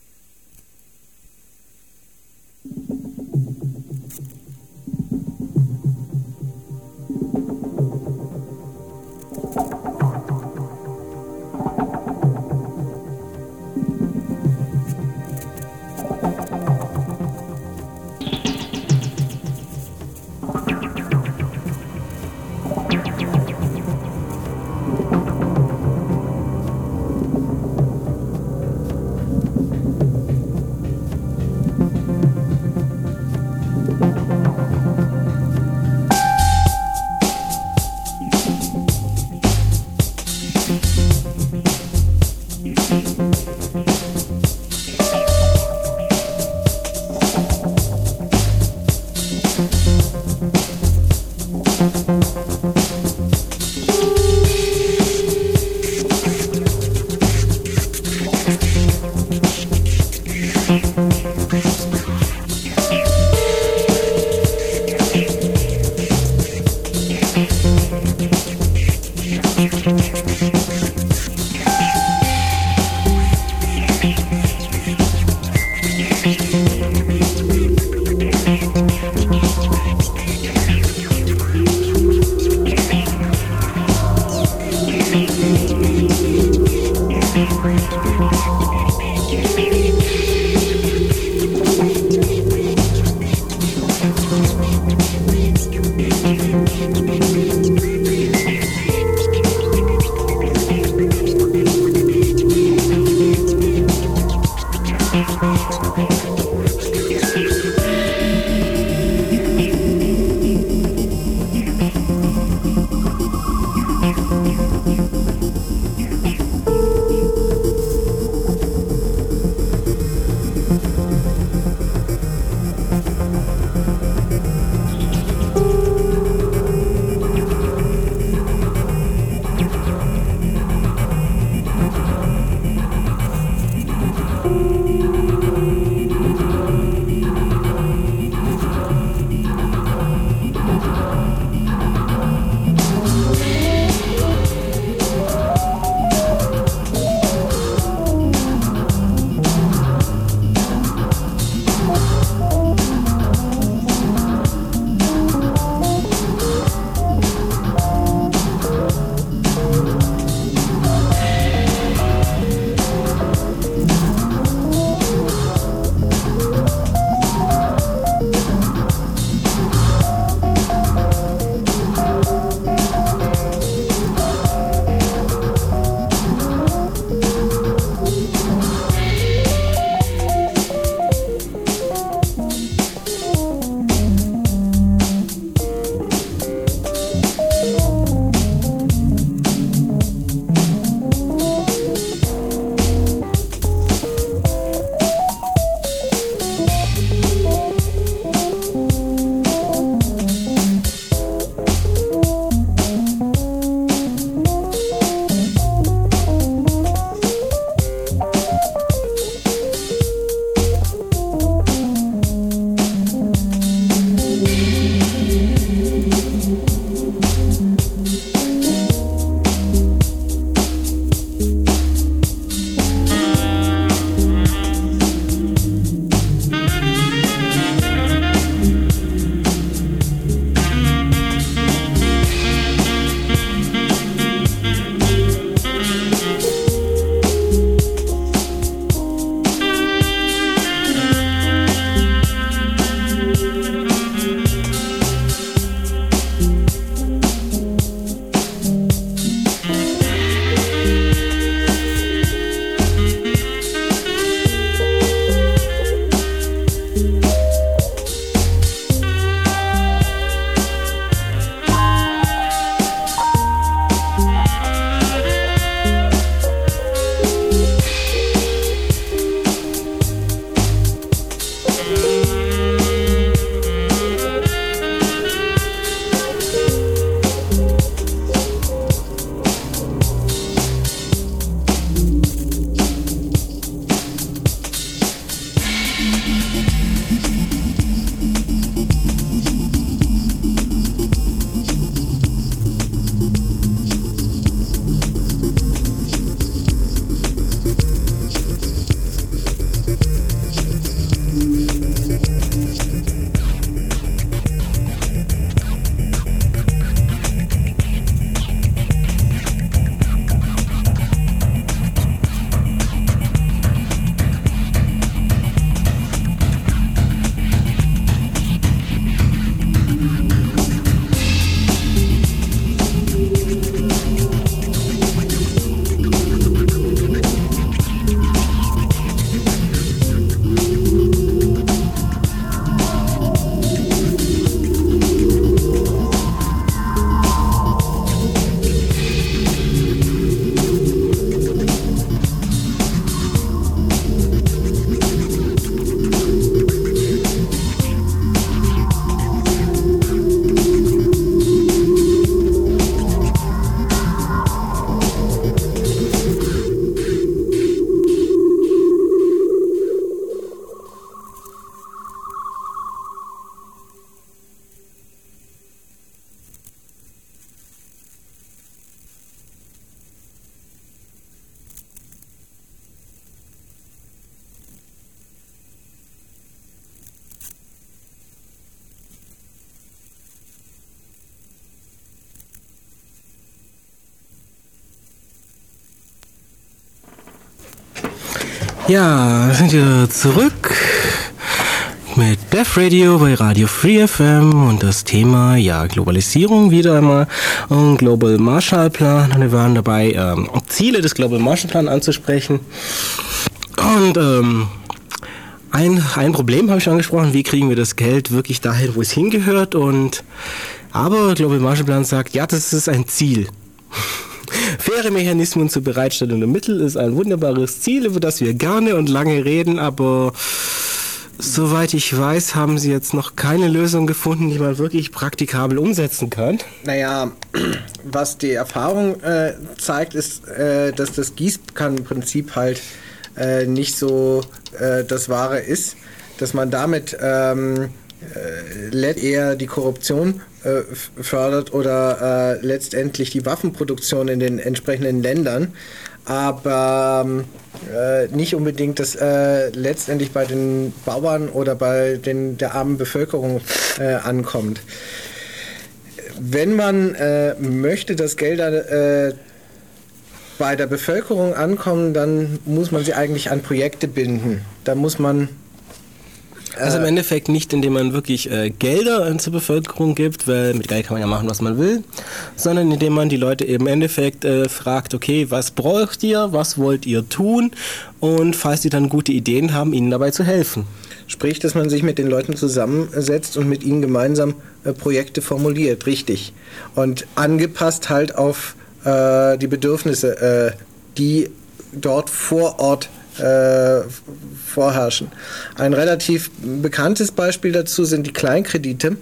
Ja, sind wir zurück mit Dev Radio bei Radio Free F M und das Thema, ja, Globalisierung wieder einmal und Global Marshall Plan. Und wir waren dabei, ähm, Ziele des Global Marshall Plan anzusprechen. Und ähm, ein, ein Problem habe ich schon angesprochen, wie kriegen wir das Geld wirklich dahin, wo es hingehört. Und aber Global Marshall Plan sagt, ja, das ist ein Ziel. Faire Mechanismen zur Bereitstellung der Mittel ist ein wunderbares Ziel, über das wir gerne und lange reden, aber soweit ich weiß, haben sie jetzt noch keine Lösung gefunden, die man wirklich praktikabel umsetzen kann. Naja, was die Erfahrung äh, zeigt, ist, äh, dass das Gießkannenprinzip halt äh, nicht so äh, das Wahre ist, dass man damit ähm, äh, eher die Korruption äh, fördert oder äh, letztendlich die Waffenproduktion in den entsprechenden Ländern, aber äh, nicht unbedingt das äh, letztendlich bei den Bauern oder bei den, der armen Bevölkerung äh, ankommt. Wenn man äh, möchte, dass Gelder äh, bei der Bevölkerung ankommen, dann muss man sie eigentlich an Projekte binden. Da muss man Also im Endeffekt nicht, indem man wirklich äh, Gelder zur Bevölkerung gibt, weil mit Geld kann man ja machen, was man will, sondern indem man die Leute im Endeffekt äh, fragt, okay, was braucht ihr, was wollt ihr tun, und falls die dann gute Ideen haben, ihnen dabei zu helfen. Sprich, dass man sich mit den Leuten zusammensetzt und mit ihnen gemeinsam äh, Projekte formuliert, richtig. Und angepasst halt auf äh, die Bedürfnisse, äh, die dort vor Ort Äh, vorherrschen. Ein relativ bekanntes Beispiel dazu sind die Kleinkredite,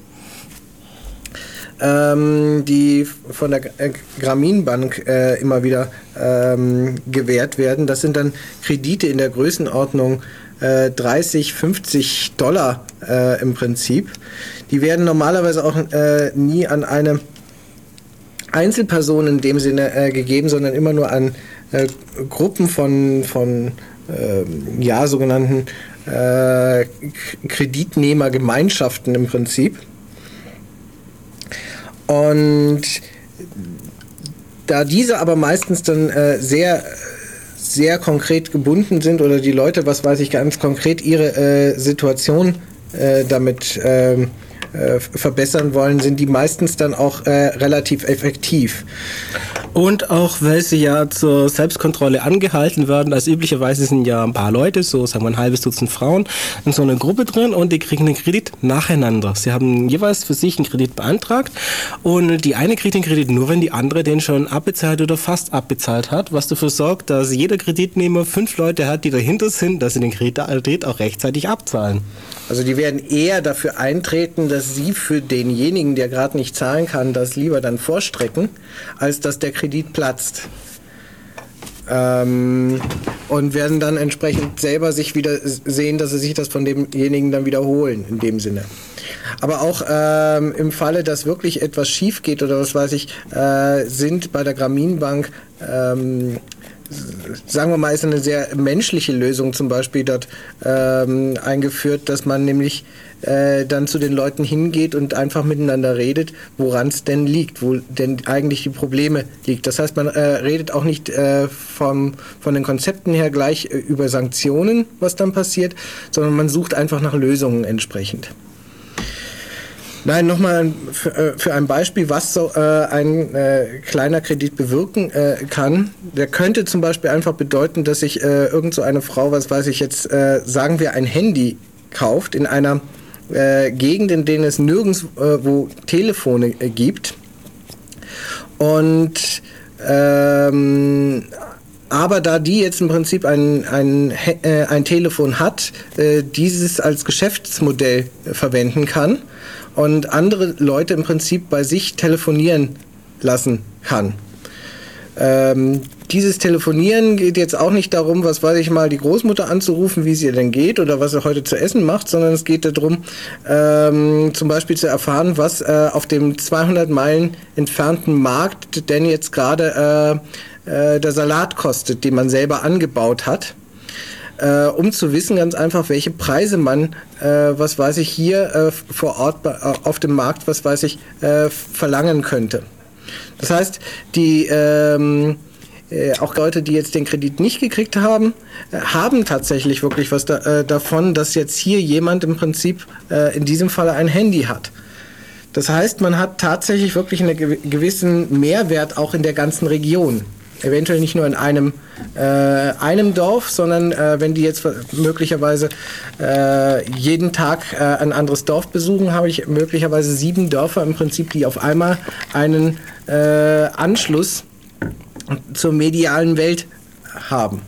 ähm, die von der Grameenbank äh, immer wieder ähm, gewährt werden. Das sind dann Kredite in der Größenordnung äh, dreißig, fünfzig Dollar äh, im Prinzip. Die werden normalerweise auch äh, nie an eine Einzelperson in dem Sinne äh, gegeben, sondern immer nur an äh, Gruppen von, von äh, ja, sogenannten äh, Kreditnehmergemeinschaften im Prinzip. Und da diese aber meistens dann äh, sehr, sehr konkret gebunden sind oder die Leute, was weiß ich, ganz konkret ihre äh, Situation äh, damit äh, äh, verbessern wollen, sind die meistens dann auch äh, relativ effektiv. Und auch, weil sie ja zur Selbstkontrolle angehalten werden, also üblicherweise sind ja ein paar Leute, so sagen wir ein halbes Dutzend Frauen, in so einer Gruppe drin und die kriegen den Kredit nacheinander. Sie haben jeweils für sich einen Kredit beantragt und die eine kriegt den Kredit nur, wenn die andere den schon abbezahlt oder fast abbezahlt hat, was dafür sorgt, dass jeder Kreditnehmer fünf Leute hat, die dahinter sind, dass sie den Kredit auch rechtzeitig abzahlen. Also die werden eher dafür eintreten, dass sie für denjenigen, der gerade nicht zahlen kann, das lieber dann vorstrecken, als dass der Kredit platzt. Ähm, und werden dann entsprechend selber sich wieder sehen, dass sie sich das von demjenigen dann wiederholen, in dem Sinne. Aber auch ähm, im Falle, dass wirklich etwas schief geht oder was weiß ich, äh, sind bei der Grameenbank ähm, sagen wir mal, ist eine sehr menschliche Lösung zum Beispiel dort ähm, eingeführt, dass man nämlich äh, dann zu den Leuten hingeht und einfach miteinander redet, woran es denn liegt, wo denn eigentlich die Probleme liegt. Das heißt, man äh, redet auch nicht äh, vom, von den Konzepten her gleich äh, über Sanktionen, was dann passiert, sondern man sucht einfach nach Lösungen entsprechend. Nein, nochmal für, für ein Beispiel, was so äh, ein äh, kleiner Kredit bewirken äh, kann. Der könnte zum Beispiel einfach bedeuten, dass sich äh, irgend so eine Frau, was weiß ich jetzt, äh, sagen wir, ein Handy kauft in einer äh, Gegend, in denen es nirgends äh, wo Telefone äh, gibt. Und ähm, aber da die jetzt im Prinzip ein, ein, äh, ein Telefon hat, äh, dieses als Geschäftsmodell äh, verwenden kann und andere Leute im Prinzip bei sich telefonieren lassen kann. Ähm, dieses Telefonieren geht jetzt auch nicht darum, was weiß ich mal, die Großmutter anzurufen, wie es ihr denn geht oder was sie heute zu essen macht, sondern es geht darum, ähm, zum Beispiel zu erfahren, was äh, auf dem zweihundert Meilen entfernten Markt denn jetzt gerade äh, äh, der Salat kostet, den man selber angebaut hat. Äh, um zu wissen ganz einfach, welche Preise man, äh, was weiß ich, hier äh, vor Ort äh, auf dem Markt, was weiß ich, äh, verlangen könnte. Das heißt, die ähm, äh, auch Leute, die jetzt den Kredit nicht gekriegt haben, äh, haben tatsächlich wirklich was da, äh, davon, dass jetzt hier jemand im Prinzip äh, in diesem Falle ein Handy hat. Das heißt, man hat tatsächlich wirklich einen gewissen Mehrwert auch in der ganzen Region. Eventuell nicht nur in einem, äh, einem Dorf, sondern äh, wenn die jetzt möglicherweise äh, jeden Tag äh, ein anderes Dorf besuchen, habe ich möglicherweise sieben Dörfer im Prinzip, die auf einmal einen äh, Anschluss zur medialen Welt haben.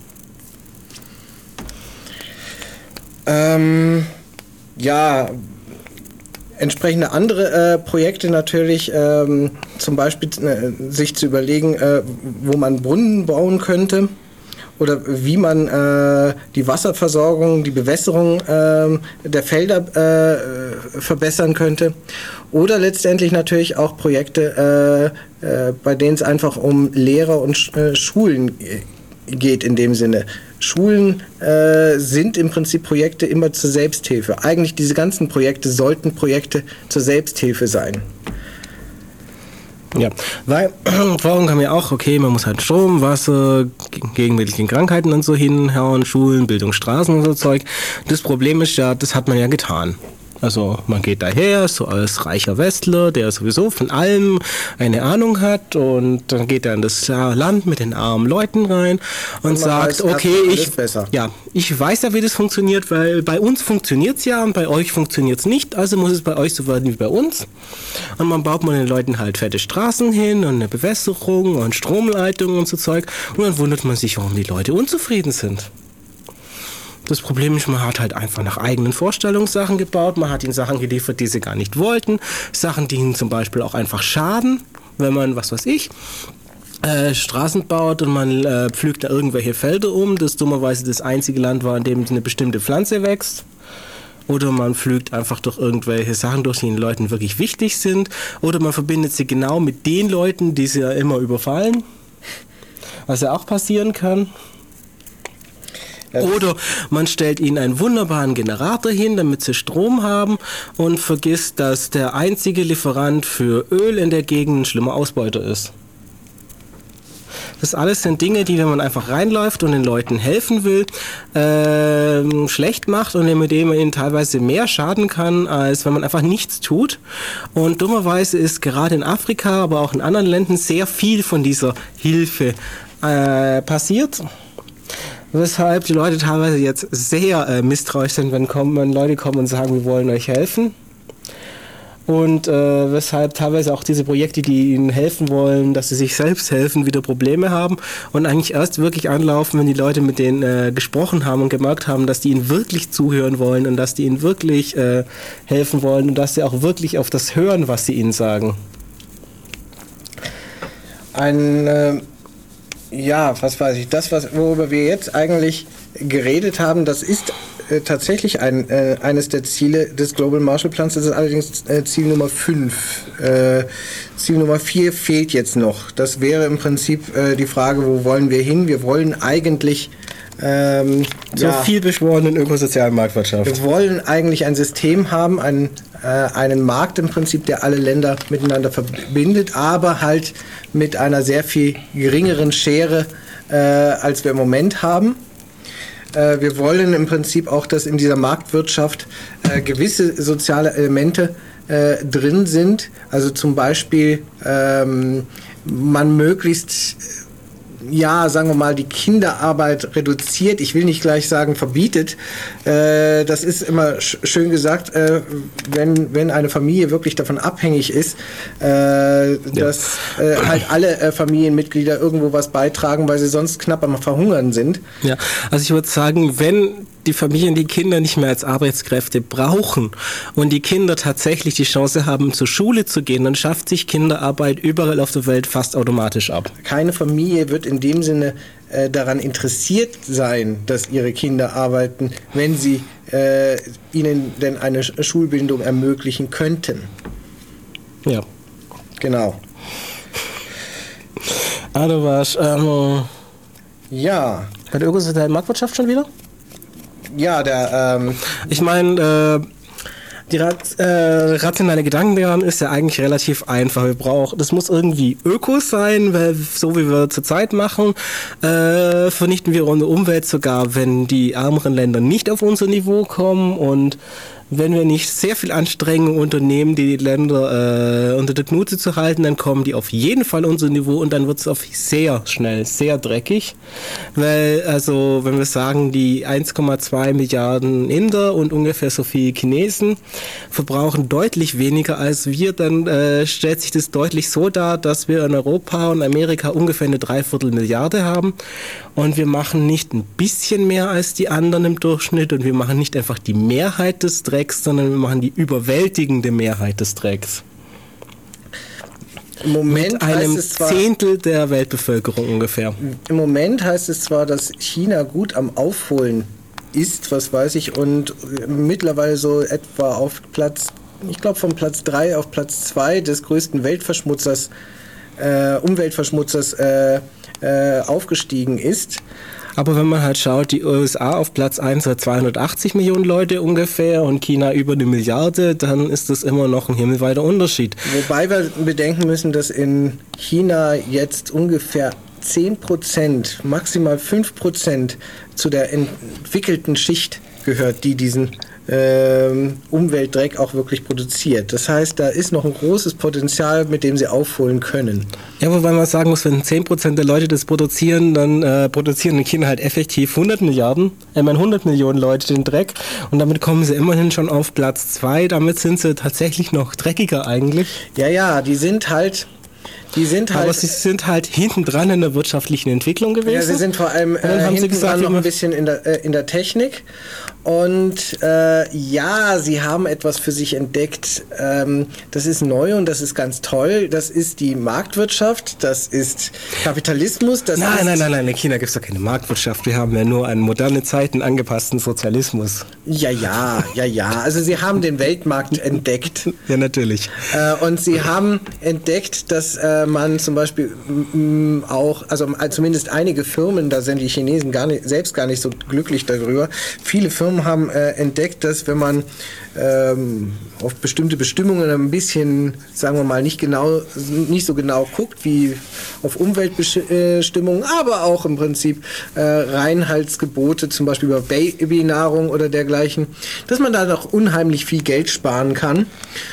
Ähm, ja, entsprechende andere äh, Projekte natürlich, ähm, zum Beispiel äh, sich zu überlegen, äh, wo man Brunnen bauen könnte oder wie man äh, die Wasserversorgung, die Bewässerung äh, der Felder äh, verbessern könnte. Oder letztendlich natürlich auch Projekte, äh, äh, bei denen es einfach um Lehrer und Sch äh, Schulen geht in dem Sinne. Schulen äh, sind im Prinzip Projekte immer zur Selbsthilfe. Eigentlich diese ganzen Projekte sollten Projekte zur Selbsthilfe sein. Ja, weil vorhin kam ja auch, okay, man muss halt Strom, Wasser, gegen mögliche Krankheiten und so hinhauen, Schulen, Bildung, Straßen und so Zeug. Das Problem ist ja, das hat man ja getan. Also man geht daher, so als reicher Westler, der sowieso von allem eine Ahnung hat, und dann geht er in das Land mit den armen Leuten rein und, und sagt, weiß, okay, ich, ja, ich weiß ja, wie das funktioniert, weil bei uns funktioniert es ja und bei euch funktioniert es nicht, also muss es bei euch so werden wie bei uns. Und man baut man den Leuten halt fette Straßen hin und eine Bewässerung und Stromleitungen und so Zeug, und dann wundert man sich, warum die Leute unzufrieden sind. Das Problem ist, man hat halt einfach nach eigenen Vorstellungen Sachen gebaut, man hat ihnen Sachen geliefert, die sie gar nicht wollten, Sachen, die ihnen zum Beispiel auch einfach schaden, wenn man, was weiß ich, äh, Straßen baut und man äh, pflügt da irgendwelche Felder um, das dummerweise das einzige Land war, in dem eine bestimmte Pflanze wächst. Oder man pflügt einfach durch irgendwelche Sachen durch, die den Leuten wirklich wichtig sind. Oder man verbindet sie genau mit den Leuten, die sie ja immer überfallen, was ja auch passieren kann. Oder man stellt ihnen einen wunderbaren Generator hin, damit sie Strom haben, und vergisst, dass der einzige Lieferant für Öl in der Gegend ein schlimmer Ausbeuter ist. Das alles sind Dinge, die, wenn man einfach reinläuft und den Leuten helfen will, äh, schlecht macht und mit dem man ihnen teilweise mehr schaden kann, als wenn man einfach nichts tut. Und dummerweise ist gerade in Afrika, aber auch in anderen Ländern sehr viel von dieser Hilfe äh, passiert. Weshalb die Leute teilweise jetzt sehr äh, misstrauisch sind, wenn, kommen, wenn Leute kommen und sagen, wir wollen euch helfen. Und äh, weshalb teilweise auch diese Projekte, die ihnen helfen wollen, dass sie sich selbst helfen, wieder Probleme haben und eigentlich erst wirklich anlaufen, wenn die Leute mit denen äh, gesprochen haben und gemerkt haben, dass die ihnen wirklich zuhören wollen und dass die ihnen wirklich äh, helfen wollen und dass sie auch wirklich auf das hören, was sie ihnen sagen. Ein... Äh Ja, was weiß ich, das, was, worüber wir jetzt eigentlich geredet haben, das ist äh, tatsächlich ein, äh, eines der Ziele des Global Marshall Plans, das ist allerdings äh, Ziel Nummer fünf. Äh, Ziel Nummer vier fehlt jetzt noch. Das wäre im Prinzip äh, die Frage, wo wollen wir hin? Wir wollen eigentlich ähm, zur ja, vielbeschworenen ökosozialen Marktwirtschaft. Wir wollen eigentlich ein System haben, einen, äh, einen Markt im Prinzip, der alle Länder miteinander verbindet, aber halt mit einer sehr viel geringeren Schere, äh, als wir im Moment haben. Äh, wir wollen im Prinzip auch, dass in dieser Marktwirtschaft äh, gewisse soziale Elemente äh, drin sind. Also zum Beispiel ähm, man möglichst, ja, sagen wir mal, die Kinderarbeit reduziert. Ich will nicht gleich sagen verbietet. Äh, das ist immer sch- schön gesagt, äh, wenn, wenn eine Familie wirklich davon abhängig ist, äh, ja. dass äh, halt alle äh, Familienmitglieder irgendwo was beitragen, weil sie sonst knapp am Verhungern sind. Ja, also ich würde sagen, wenn die Familien die Kinder nicht mehr als Arbeitskräfte brauchen und die Kinder tatsächlich die Chance haben, zur Schule zu gehen, dann schafft sich Kinderarbeit überall auf der Welt fast automatisch ab. Keine Familie wird in dem Sinne äh, daran interessiert sein, dass ihre Kinder arbeiten, wenn sie äh, ihnen denn eine Schulbildung ermöglichen könnten. Ja. Genau. Also was, ähm, ja. Bei der ökosozialen Marktwirtschaft schon wieder? Ja, der, ähm... Ich meine, äh, Die Rat, äh, rationale Gedankengang ist ja eigentlich relativ einfach. Wir brauchen, das muss irgendwie Öko sein, weil so wie wir zurzeit machen, äh, vernichten wir unsere Umwelt sogar, wenn die ärmeren Länder nicht auf unser Niveau kommen und wenn wir nicht sehr viel Anstrengung unternehmen, die Länder äh, unter der Knute zu halten, dann kommen die auf jeden Fall unser Niveau und dann wird es auf sehr schnell, sehr dreckig. Weil, also, wenn wir sagen, die eins Komma zwei Milliarden Inder und ungefähr so viele Chinesen verbrauchen deutlich weniger als wir, dann äh, stellt sich das deutlich so dar, dass wir in Europa und Amerika ungefähr eine Dreiviertel Milliarde haben und wir machen nicht ein bisschen mehr als die anderen im Durchschnitt und wir machen nicht einfach die Mehrheit des Drecks, sondern wir machen die überwältigende Mehrheit des Drecks. Im Moment Mit einem heißt es zwar, Zehntel der Weltbevölkerung ungefähr. Im Moment heißt es zwar, dass China gut am Aufholen ist, was weiß ich, und mittlerweile so etwa auf Platz, ich glaube von Platz drei auf Platz zwei des größten Weltverschmutzers, äh, Umweltverschmutzers äh, äh, aufgestiegen ist. Aber wenn man halt schaut, die U S A auf Platz eins hat zweihundertachtzig Millionen Leute ungefähr und China über eine Milliarde, dann ist das immer noch ein himmelweiter Unterschied. Wobei wir bedenken müssen, dass in China jetzt ungefähr zehn Prozent, maximal fünf Prozent zu der entwickelten Schicht gehört, die diesen ähm, Umweltdreck auch wirklich produziert. Das heißt, da ist noch ein großes Potenzial, mit dem sie aufholen können. Ja, wobei man sagen muss, wenn zehn Prozent der Leute das produzieren, dann äh, produzieren in China halt effektiv hundert Milliarden, äh, hundert Millionen Leute den Dreck und damit kommen sie immerhin schon auf Platz zwei. Damit sind sie tatsächlich noch dreckiger eigentlich. Ja, ja, die sind halt... Die sind halt, aber sie sind halt hinten dran in der wirtschaftlichen Entwicklung gewesen. Ja, sie sind vor allem äh, haben hinten sie gesagt, dran noch ein bisschen in der, äh, in der Technik. Und äh, ja, sie haben etwas für sich entdeckt. Ähm, das ist neu und das ist ganz toll. Das ist die Marktwirtschaft, das ist Kapitalismus. Das nein, ist nein, nein, nein, in China gibt es doch keine Marktwirtschaft. Wir haben ja nur einen moderne Zeiten angepassten Sozialismus. Ja, ja, ja, ja. Also sie haben den Weltmarkt entdeckt. Ja, natürlich. Äh, und sie haben entdeckt, dass äh, man zum Beispiel m, auch, also äh, zumindest einige Firmen, da sind die Chinesen gar nicht, selbst gar nicht so glücklich darüber, viele Firmen haben äh, entdeckt, dass wenn man ähm, auf bestimmte Bestimmungen ein bisschen, sagen wir mal, nicht genau, nicht so genau guckt wie auf Umweltbestimmungen, aber auch im Prinzip äh, Reinheitsgebote, zum Beispiel über Babynahrung oder dergleichen, dass man da noch unheimlich viel Geld sparen kann.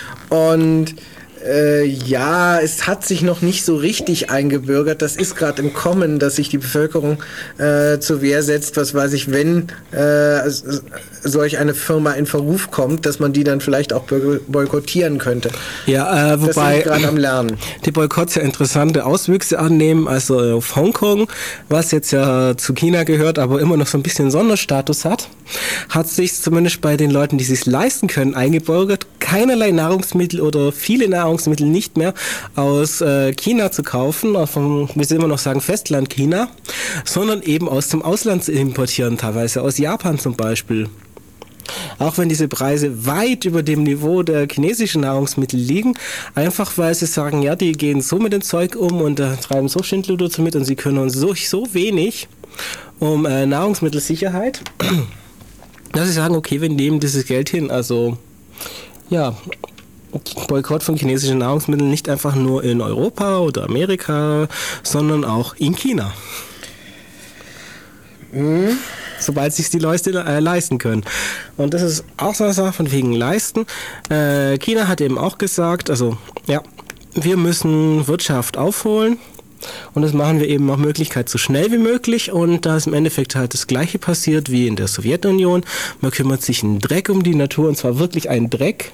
Und Äh, ja, es hat sich noch nicht so richtig eingebürgert. Das ist gerade im Kommen, dass sich die Bevölkerung äh, zur Wehr setzt. Was weiß ich, wenn äh, solch eine Firma in Verruf kommt, dass man die dann vielleicht auch boykottieren könnte. Ja, äh, wobei gerade am Lernen. Die Boykotts ja interessante Auswüchse annehmen. Also auf Hongkong, was jetzt ja zu China gehört, aber immer noch so ein bisschen Sonderstatus hat, hat sich zumindest bei den Leuten, die es sich leisten können, eingebürgert, keinerlei Nahrungsmittel oder viele Nahrungsmittel nicht mehr aus äh, China zu kaufen, vom, wie sie immer noch sagen, Festland China, sondern eben aus dem Ausland zu importieren, teilweise aus Japan zum Beispiel. Auch wenn diese Preise weit über dem Niveau der chinesischen Nahrungsmittel liegen, einfach weil sie sagen, ja, die gehen so mit dem Zeug um und äh, treiben so Schindluder damit und sie können uns so, so wenig um äh, Nahrungsmittelsicherheit, dass sie sagen, okay, wir nehmen dieses Geld hin, also ja, Boykott von chinesischen Nahrungsmitteln nicht einfach nur in Europa oder Amerika, sondern auch in China. Mhm. Sobald sich die Leute äh, leisten können. Und das ist auch so eine Sache von wegen Leisten. Äh, China hat eben auch gesagt, also ja, wir müssen Wirtschaft aufholen. Und das machen wir eben nach Möglichkeit so schnell wie möglich. Und da ist im Endeffekt halt das Gleiche passiert wie in der Sowjetunion. Man kümmert sich einen Dreck um die Natur, und zwar wirklich einen Dreck.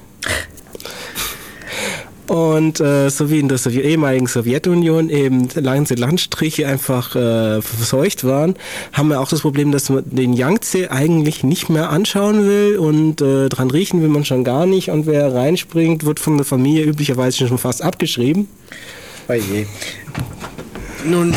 Und äh, so wie in der Sowjet- ehemaligen Sowjetunion eben ganze Landstriche einfach äh, verseucht waren, haben wir auch das Problem, dass man den Yangtze eigentlich nicht mehr anschauen will und äh, dran riechen will man schon gar nicht. Und wer reinspringt, wird von der Familie üblicherweise schon fast abgeschrieben. Oh je. Nun,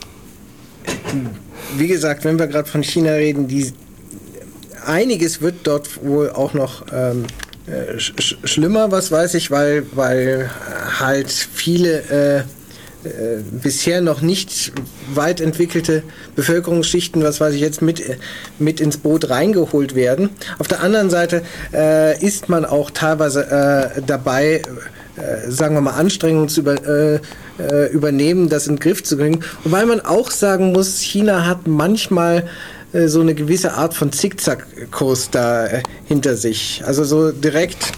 wie gesagt, wenn wir gerade von China reden, die, einiges wird dort wohl auch noch ähm, sch- sch- schlimmer, was weiß ich, weil, weil halt viele äh, äh, bisher noch nicht weit entwickelte Bevölkerungsschichten, was weiß ich jetzt, mit, mit ins Boot reingeholt werden. Auf der anderen Seite äh, ist man auch teilweise äh, dabei, äh, sagen wir mal, Anstrengungen zu über, äh, äh, übernehmen, das in den Griff zu kriegen. Wobei man auch sagen muss, China hat manchmal äh, so eine gewisse Art von Zickzackkurs da äh, hinter sich. Also so direkt...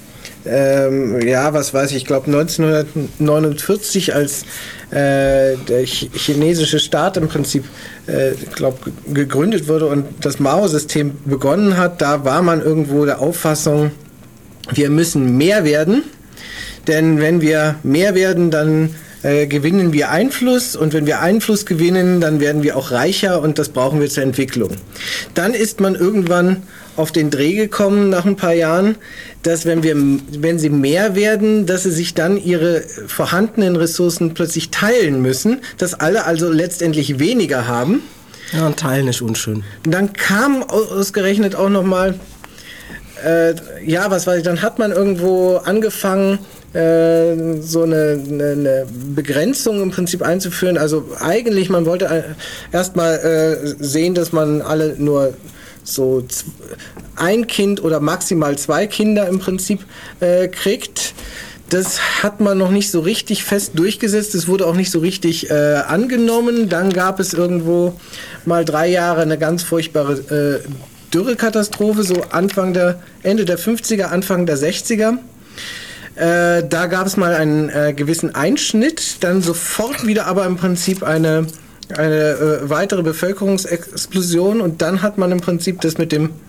Ähm, ja, was weiß ich, ich glaube neunzehnhundertneunundvierzig, als äh, der ch- chinesische Staat im Prinzip, äh, glaube gegründet wurde und das Mao-System begonnen hat, da war man irgendwo der Auffassung, wir müssen mehr werden, denn wenn wir mehr werden, dann äh, gewinnen wir Einfluss und wenn wir Einfluss gewinnen, dann werden wir auch reicher und das brauchen wir zur Entwicklung. Dann ist man irgendwann auf den Dreh gekommen nach ein paar Jahren, dass wenn wir, wenn sie mehr werden, dass sie sich dann ihre vorhandenen Ressourcen plötzlich teilen müssen, dass alle also letztendlich weniger haben. Ja, und teilen ist unschön. Dann kam ausgerechnet auch nochmal, äh, ja, was weiß ich, dann hat man irgendwo angefangen, äh, so eine, eine, eine Begrenzung im Prinzip einzuführen. Also eigentlich, man wollte erstmal äh, sehen, dass man alle nur so ein Kind oder maximal zwei Kinder im Prinzip äh, kriegt. Das hat man noch nicht so richtig fest durchgesetzt. Es wurde auch nicht so richtig äh, angenommen. Dann gab es irgendwo mal drei Jahre eine ganz furchtbare äh, Dürrekatastrophe, so Anfang der, Ende der fünfziger, Anfang der sechziger. Äh, da gab es mal einen äh, gewissen Einschnitt, dann sofort wieder aber im Prinzip eine eine äh, weitere Bevölkerungsexplosion und dann hat man im Prinzip das mit dem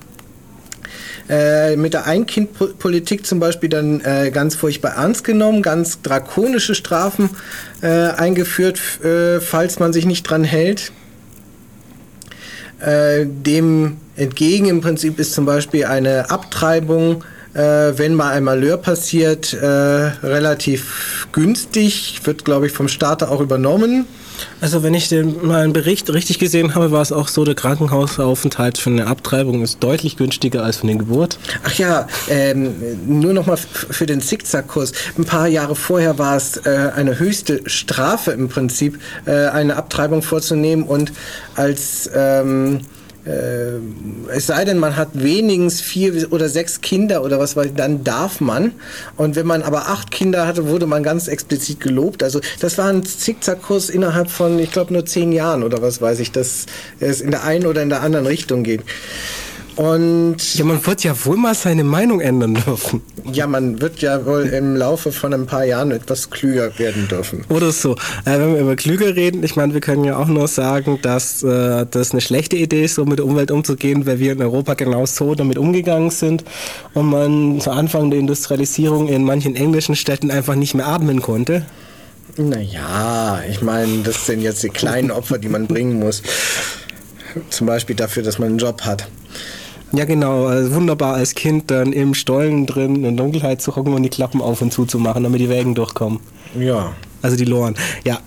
äh, mit der Ein-Kind-Politik zum Beispiel dann äh, ganz furchtbar ernst genommen, ganz drakonische Strafen äh, eingeführt, f- äh, falls man sich nicht dran hält. Äh, dem entgegen im Prinzip ist zum Beispiel eine Abtreibung, äh, wenn mal ein Malheur passiert, äh, relativ günstig, wird glaube ich vom Staat auch übernommen. Also wenn ich den mal einen Bericht richtig gesehen habe, war es auch so, der Krankenhausaufenthalt für eine Abtreibung ist deutlich günstiger als für eine Geburt. Ach ja, ähm, nur nochmal f- für den Zickzackkurs. Ein paar Jahre vorher war es äh, eine höchste Strafe im Prinzip, äh, eine Abtreibung vorzunehmen und als... Ähm, Äh, es sei denn, man hat wenigstens vier oder sechs Kinder oder was weiß ich, dann darf man. Und wenn man aber acht Kinder hatte, wurde man ganz explizit gelobt. Also das war ein Zickzackkurs innerhalb von, ich glaube, nur zehn Jahren oder was weiß ich, dass es in der einen oder in der anderen Richtung geht. Und ja, man wird ja wohl mal seine Meinung ändern dürfen. Ja, man wird ja wohl im Laufe von ein paar Jahren etwas klüger werden dürfen. Oder so. Äh, wenn wir über klüger reden, ich meine, wir können ja auch nur sagen, dass äh, das eine schlechte Idee ist, so mit der Umwelt umzugehen, weil wir in Europa genau so damit umgegangen sind und man zu Anfang der Industrialisierung in manchen englischen Städten einfach nicht mehr atmen konnte. Naja, ich meine, das sind jetzt die kleinen Opfer, die man bringen muss. Zum Beispiel dafür, dass man einen Job hat. Ja genau, also wunderbar als Kind dann im Stollen drin in der Dunkelheit zu hocken und die Klappen auf und zu zu machen, damit die Wägen durchkommen. Ja. Also die Loren. Ja.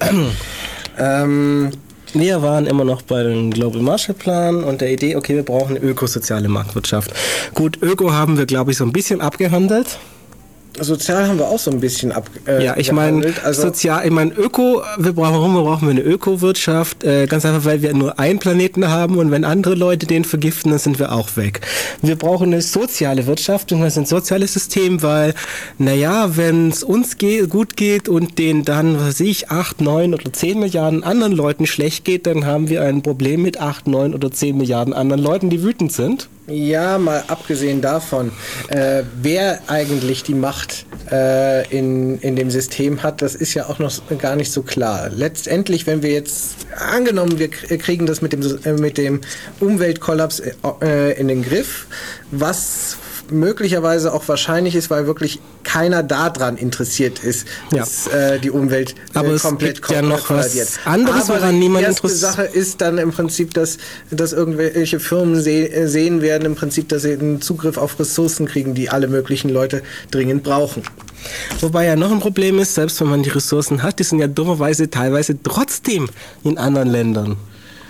Ähm, wir waren immer noch bei dem Global Marshall Plan und der Idee, okay, wir brauchen eine ökosoziale Marktwirtschaft. Gut, Öko haben wir, glaube ich, so ein bisschen abgehandelt. Sozial haben wir auch so ein bisschen ab. Äh, ja, ich meine, also sozial, ich meine, Öko, wir brauchen, warum brauchen wir eine Ökowirtschaft? Äh, ganz einfach, weil wir nur einen Planeten haben und wenn andere Leute den vergiften, dann sind wir auch weg. Wir brauchen eine soziale Wirtschaft und das ist ein soziales System, weil, naja, wenn es uns ge- gut geht und den dann, was weiß ich, acht, neun oder zehn Milliarden anderen Leuten schlecht geht, dann haben wir ein Problem mit acht, neun oder zehn Milliarden anderen Leuten, die wütend sind. Ja, mal abgesehen davon, äh, wer eigentlich die Macht äh, in, in dem System hat, das ist ja auch noch gar nicht so klar. Letztendlich, wenn wir jetzt, angenommen, wir kriegen das mit dem, äh, mit dem Umweltkollaps äh, in den Griff, was möglicherweise auch wahrscheinlich ist, weil wirklich keiner daran interessiert ist, dass ja. äh, die Umwelt äh, aber komplett es gibt ja noch was anderes, aber woran niemand interessiert. Die erste Sache ist dann im Prinzip, dass, dass irgendwelche Firmen se- sehen werden, im Prinzip, dass sie einen Zugriff auf Ressourcen kriegen, die alle möglichen Leute dringend brauchen. Wobei ja noch ein Problem ist, selbst wenn man die Ressourcen hat, die sind ja dummerweise teilweise trotzdem in anderen Ländern.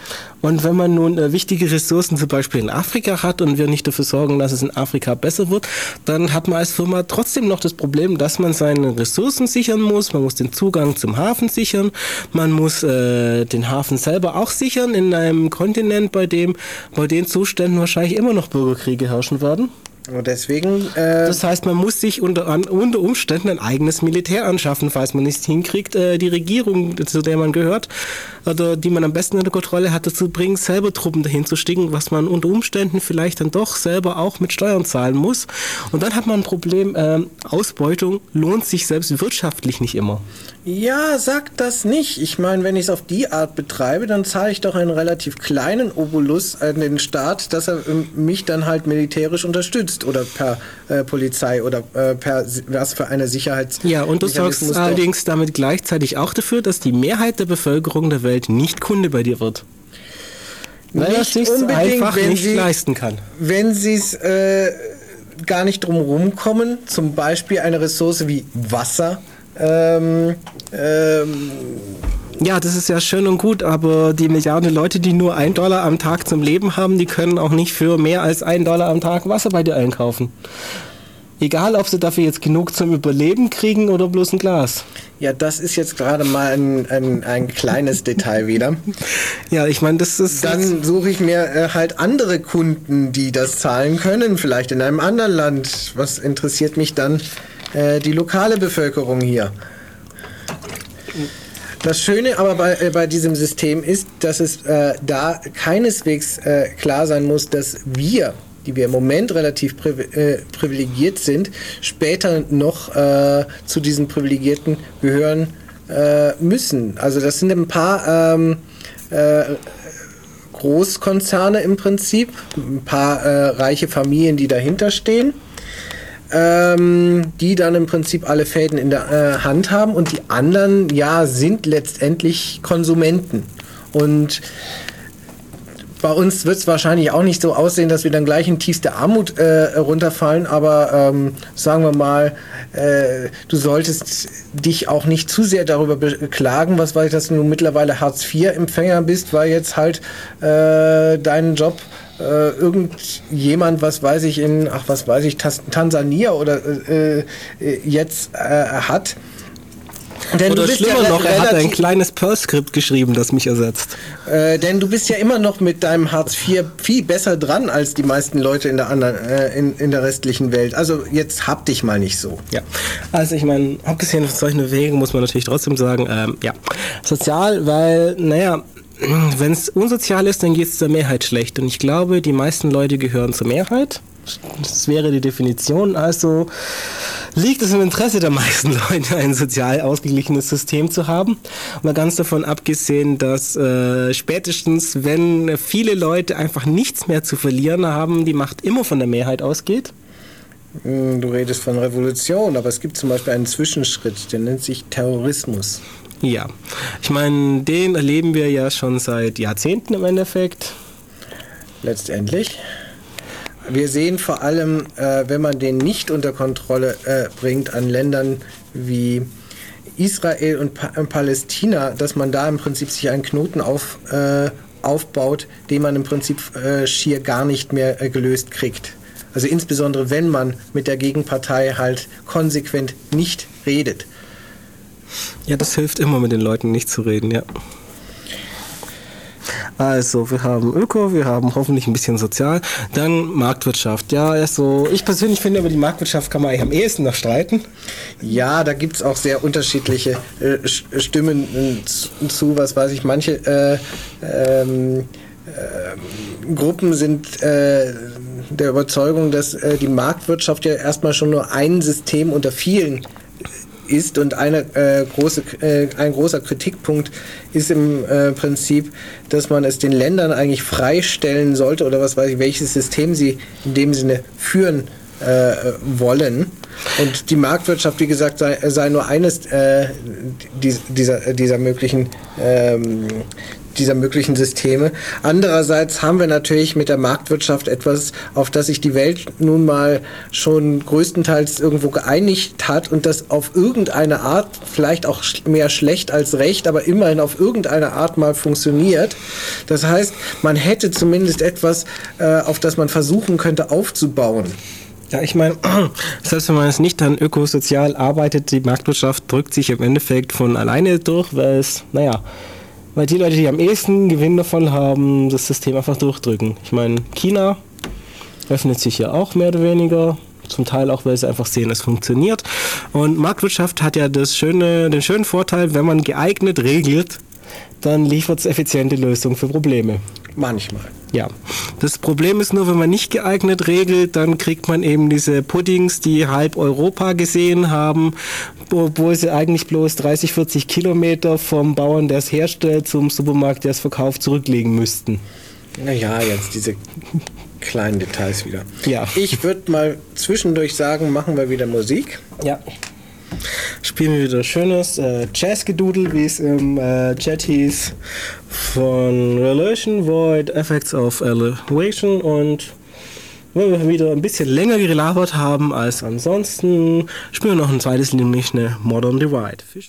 Und wenn man nun äh, wichtige Ressourcen zum Beispiel in Afrika hat und wir nicht dafür sorgen, dass es in Afrika besser wird, dann hat man als Firma trotzdem noch das Problem, dass man seine Ressourcen sichern muss. Man muss den Zugang zum Hafen sichern. Man muss äh, den Hafen selber auch sichern in einem Kontinent, bei dem bei den Zuständen wahrscheinlich immer noch Bürgerkriege herrschen werden. Und deswegen. Äh das heißt, man muss sich unter, an, unter Umständen ein eigenes Militär anschaffen, falls man nicht hinkriegt, äh, die Regierung, zu der man gehört, oder die man am besten unter Kontrolle hat, dazu bringen, selber Truppen dahin zu schicken, was man unter Umständen vielleicht dann doch selber auch mit Steuern zahlen muss. Und dann hat man ein Problem, äh, Ausbeutung lohnt sich selbst wirtschaftlich nicht immer. Ja, sag das nicht. Ich meine, wenn ich es auf die Art betreibe, dann zahle ich doch einen relativ kleinen Obolus an den Staat, dass er mich dann halt militärisch unterstützt oder per äh, Polizei oder äh, per was für eine Sicherheits... Ja, und du sorgst allerdings damit gleichzeitig auch dafür, dass die Mehrheit der Bevölkerung der Welt nicht Kunde bei dir wird. Weil er sich einfach nicht sie, leisten kann. Wenn sie es äh, gar nicht drum rumkommen, zum Beispiel eine Ressource wie Wasser, ähm, ähm, ja, das ist ja schön und gut, aber die Milliarden Leute, die nur einen Dollar am Tag zum Leben haben, die können auch nicht für mehr als einen Dollar am Tag Wasser bei dir einkaufen. Egal, ob sie dafür jetzt genug zum Überleben kriegen oder bloß ein Glas. Ja, das ist jetzt gerade mal ein, ein, ein kleines Detail wieder. Ja, ich meine, das ist... Dann suche ich mir äh, halt andere Kunden, die das zahlen können, vielleicht in einem anderen Land. Was interessiert mich dann äh, die lokale Bevölkerung hier? Das Schöne aber bei, äh, bei diesem System ist, dass es äh, da keineswegs äh, klar sein muss, dass wir, die wir im Moment relativ priv- äh, privilegiert sind, später noch äh, zu diesen Privilegierten gehören äh, müssen. Also das sind ein paar ähm, äh, Großkonzerne im Prinzip, ein paar äh, reiche Familien, die dahinter stehen, ähm, die dann im Prinzip alle Fäden in der äh, Hand haben, und die anderen, ja, sind letztendlich Konsumenten. Und bei uns wird es wahrscheinlich auch nicht so aussehen, dass wir dann gleich in tiefste Armut äh, runterfallen, aber ähm, sagen wir mal, äh, du solltest dich auch nicht zu sehr darüber beklagen, was weiß ich, dass du nun mittlerweile Hartz vier Empfänger bist, weil jetzt halt äh, deinen Job äh, irgendjemand, was weiß ich, in, ach was weiß ich, Tas- Tansania oder äh, jetzt äh, hat. Denn Oder schlimmer ja noch, er hat ein kleines Perl-Skript geschrieben, das mich ersetzt. Äh, denn du bist ja immer noch mit deinem Hartz vier viel besser dran als die meisten Leute in der anderen, äh, in, in der restlichen Welt. Also jetzt hab dich mal nicht so. Ja, also ich meine, abgesehen von solchen Wegen muss man natürlich trotzdem sagen, ähm, ja, sozial, weil, naja, wenn es unsozial ist, dann geht es der Mehrheit schlecht. Und ich glaube, die meisten Leute gehören zur Mehrheit. Das wäre die Definition. Also liegt es im Interesse der meisten Leute, ein sozial ausgeglichenes System zu haben. Mal ganz davon abgesehen, dass äh, spätestens, wenn viele Leute einfach nichts mehr zu verlieren haben, die Macht immer von der Mehrheit ausgeht. Du redest von Revolution, aber es gibt zum Beispiel einen Zwischenschritt, der nennt sich Terrorismus. Ja, ich meine, den erleben wir ja schon seit Jahrzehnten im Endeffekt. Letztendlich. Wir sehen vor allem, äh, wenn man den nicht unter Kontrolle äh, bringt, an Ländern wie Israel und pa- Palästina, dass man da im Prinzip sich einen Knoten auf, äh, aufbaut, den man im Prinzip äh, schier gar nicht mehr äh, gelöst kriegt. Also insbesondere, wenn man mit der Gegenpartei halt konsequent nicht redet. Ja, das hilft immer, mit den Leuten nicht zu reden, ja. Also, wir haben Öko, wir haben hoffentlich ein bisschen Sozial, dann Marktwirtschaft. Ja, also ich persönlich finde, über die Marktwirtschaft kann man eigentlich am ehesten noch streiten. Ja, da gibt es auch sehr unterschiedliche äh, Stimmen äh, zu, was weiß ich, manche äh, ähm, äh, Gruppen sind äh, der Überzeugung, dass äh, die Marktwirtschaft ja erstmal schon nur ein System unter vielen ist, und eine, äh, große, äh, ein großer Kritikpunkt ist im äh, Prinzip, dass man es den Ländern eigentlich freistellen sollte, oder was weiß ich, welches System sie in dem Sinne führen äh, wollen. Und die Marktwirtschaft, wie gesagt, sei, sei nur eines äh, dieser, dieser möglichen ähm, dieser möglichen Systeme. Andererseits haben wir natürlich mit der Marktwirtschaft etwas, auf das sich die Welt nun mal schon größtenteils irgendwo geeinigt hat und das auf irgendeine Art, vielleicht auch mehr schlecht als recht, aber immerhin auf irgendeine Art mal funktioniert. Das heißt, man hätte zumindest etwas, äh, auf das man versuchen könnte aufzubauen. Ja, ich meine, selbst wenn man es nicht dann ökosozial arbeitet, die Marktwirtschaft drückt sich im Endeffekt von alleine durch, weil es, naja, weil die Leute, die am ehesten Gewinn davon haben, das System einfach durchdrücken. Ich meine, China öffnet sich ja auch mehr oder weniger, zum Teil auch, weil sie einfach sehen, es funktioniert. Und Marktwirtschaft hat ja das schöne, den schönen Vorteil, wenn man geeignet regelt, dann liefert es effiziente Lösungen für Probleme. Manchmal. Ja, das Problem ist nur, wenn man nicht geeignet regelt, dann kriegt man eben diese Puddings, die halb Europa gesehen haben, obwohl sie eigentlich bloß dreißig, vierzig Kilometer vom Bauern, der es herstellt, zum Supermarkt, der es verkauft, zurücklegen müssten. Naja, jetzt diese kleinen Details wieder. Ja. Ich würde mal zwischendurch sagen, machen wir wieder Musik. Ja. Spielen wir wieder schönes äh, Jazzgedudel, wie es im äh, Chat hieß, von Relation Void, Effects of Elevation, und weil wir wieder ein bisschen länger gelabert haben als ansonsten, spielen wir noch ein zweites, nämlich eine Modern Divide. Fisch.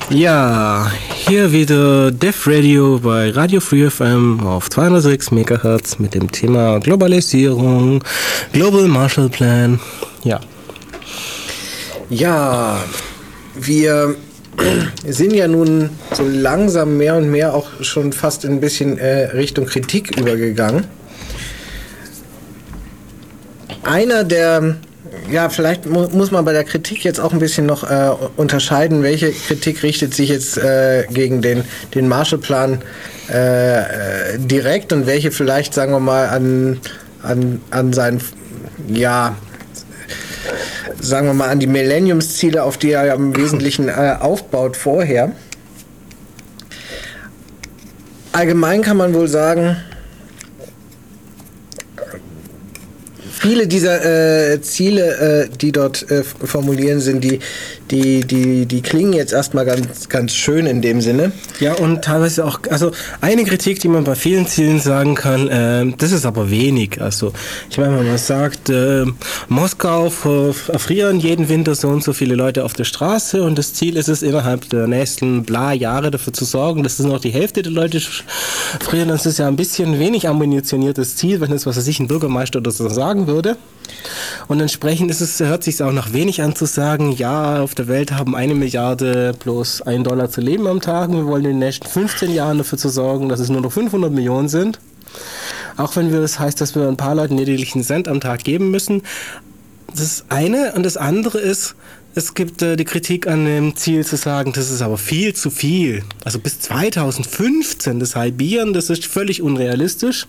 Ja, hier wieder Def Radio bei Radio Free F M auf zweihundertsechs Megahertz mit dem Thema Globalisierung, Global Marshall Plan. Ja. Ja, wir sind ja nun so langsam mehr und mehr auch schon fast ein bisschen äh, Richtung Kritik übergegangen. Einer der, ja, vielleicht mu- muss man bei der Kritik jetzt auch ein bisschen noch äh, unterscheiden, welche Kritik richtet sich jetzt äh, gegen den, den Marshallplan äh, äh, direkt und welche vielleicht, sagen wir mal, an, an, an seinen, ja, sagen wir mal, an die Millenniumsziele, auf die er ja im Wesentlichen äh, aufbaut vorher. Allgemein kann man wohl sagen, viele dieser äh, Ziele, äh, die dort äh, formulieren sind, die, die, die, die klingen jetzt erstmal ganz, ganz schön in dem Sinne. Ja, und teilweise auch, also eine Kritik, die man bei vielen Zielen sagen kann, äh, das ist aber wenig. Also ich meine, wenn man sagt, äh, Moskau erfrieren jeden Winter so und so viele Leute auf der Straße und das Ziel ist es, innerhalb der nächsten bla Jahre dafür zu sorgen, dass es noch die Hälfte der Leute frieren. Das ist ja ein bisschen wenig ambitionierte Ziel, wenn es, was weiß ich, ein Bürgermeister oder so sagen würde. Und entsprechend ist es, hört sich auch noch wenig an zu sagen, ja, auf der Welt haben eine Milliarde bloß ein Dollar zu leben am Tag und wir wollen in den nächsten fünfzehn Jahren dafür zu sorgen, dass es nur noch fünfhundert Millionen sind. Auch wenn wir das heißt, dass wir ein paar Leuten lediglich einen Cent am Tag geben müssen. Das ist eine. Und das andere ist, es gibt äh, die Kritik an dem Ziel zu sagen, das ist aber viel zu viel. Also bis zweitausendfünfzehn das Halbieren, das ist völlig unrealistisch.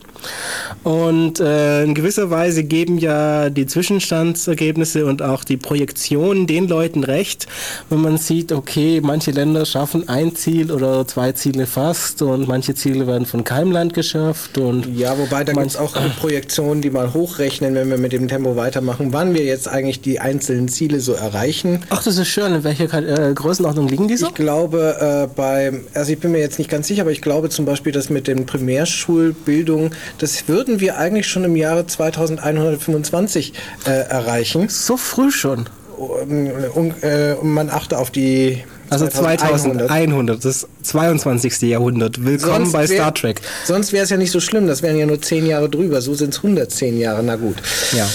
Und äh, in gewisser Weise geben ja die Zwischenstandsergebnisse und auch die Projektionen den Leuten recht, wenn man sieht, okay, manche Länder schaffen ein Ziel oder zwei Ziele fast und manche Ziele werden von keinem Land geschafft. Und ja, wobei da gibt es auch Projektionen, die mal hochrechnen, wenn wir mit dem Tempo weitermachen, wann wir jetzt eigentlich die einzelnen Ziele so erreichen. Ach, das ist schön. In welcher äh, Größenordnung liegen die so? Ich glaube, äh, bei, also ich bin mir jetzt nicht ganz sicher, aber ich glaube zum Beispiel, dass mit den Primärschulbildungen, das würden wir eigentlich schon im Jahre zweitausendeinhundertfünfundzwanzig äh, erreichen. So früh schon? Und, und, äh, und man achte auf die Also zweitausendeinhundert, das zweiundzwanzigste Jahrhundert. Willkommen sonst bei wär, Star Trek. Sonst wäre es ja nicht so schlimm, das wären ja nur zehn Jahre drüber, so sind es hundertzehn Jahre, na gut. Ja.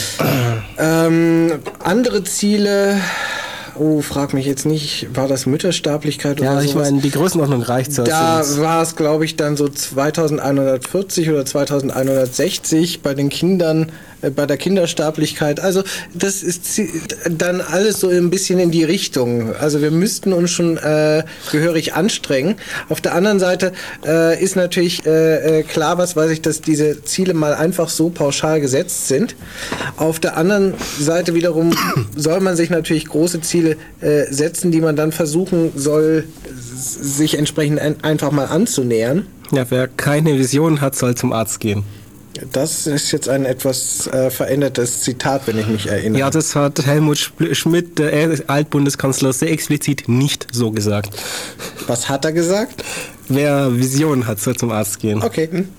Ähm, andere Ziele... Oh, frag mich jetzt nicht, war das Müttersterblichkeit oder ja, sowas? Ja, ich meine, die Größenordnung reicht so. Da war es, glaube ich, dann so zweitausendeinhundertvierzig oder zweitausendeinhundertsechzig bei den Kindern, äh, bei der Kindersterblichkeit. Also das ist dann alles so ein bisschen in die Richtung. Also wir müssten uns schon äh, gehörig anstrengen. Auf der anderen Seite äh, ist natürlich äh, klar, was weiß ich, dass diese Ziele mal einfach so pauschal gesetzt sind. Auf der anderen Seite wiederum soll man sich natürlich große Ziele äh, setzen, die man dann versuchen soll, sich entsprechend ein, einfach mal anzunähern. Ja, wer keine Vision hat, soll zum Arzt gehen. Das ist jetzt ein etwas äh, verändertes Zitat, wenn ich mich erinnere. Ja, das hat Helmut Schmidt, der Altbundeskanzler, sehr explizit nicht so gesagt. Was hat er gesagt? Wer Vision hat, soll zum Arzt gehen. Okay. Hm.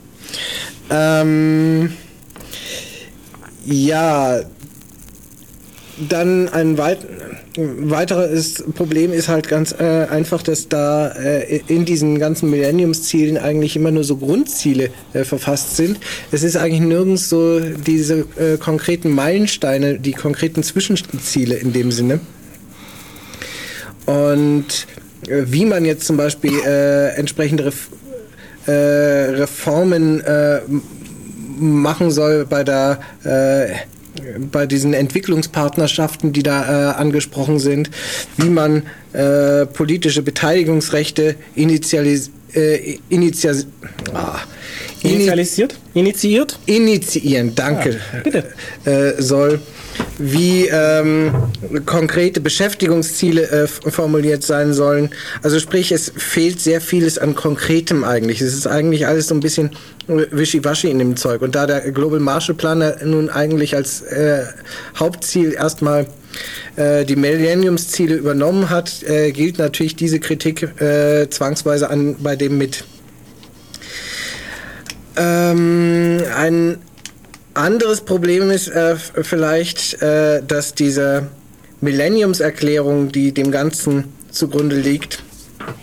Ähm, ja, dann ein weit, weiteres Problem ist halt ganz äh, einfach, dass da äh, in diesen ganzen Millenniumszielen eigentlich immer nur so Grundziele äh, verfasst sind. Es ist eigentlich nirgends so diese äh, konkreten Meilensteine, die konkreten Zwischenziele in dem Sinne. Und äh, wie man jetzt zum Beispiel äh, entsprechende Ref äh, Reformen äh, machen soll bei der äh, bei diesen Entwicklungspartnerschaften, die da äh, angesprochen sind, wie man äh, politische Beteiligungsrechte initialis äh, initial ah, initialisiert? Initiiert? Initiieren, danke, ja, bitte. Äh, soll, wie ähm, konkrete Beschäftigungsziele äh, formuliert sein sollen. Also sprich, es fehlt sehr vieles an Konkretem eigentlich. Es ist eigentlich alles so ein bisschen wischiwaschi in dem Zeug. Und da der Global Marshall Plan nun eigentlich als äh, Hauptziel erstmal äh, die Millenniumsziele übernommen hat, äh, gilt natürlich diese Kritik äh, zwangsweise an bei dem mit. Ähm, ein anderes Problem ist äh, vielleicht, äh, dass diese Millenniumserklärung, die dem Ganzen zugrunde liegt,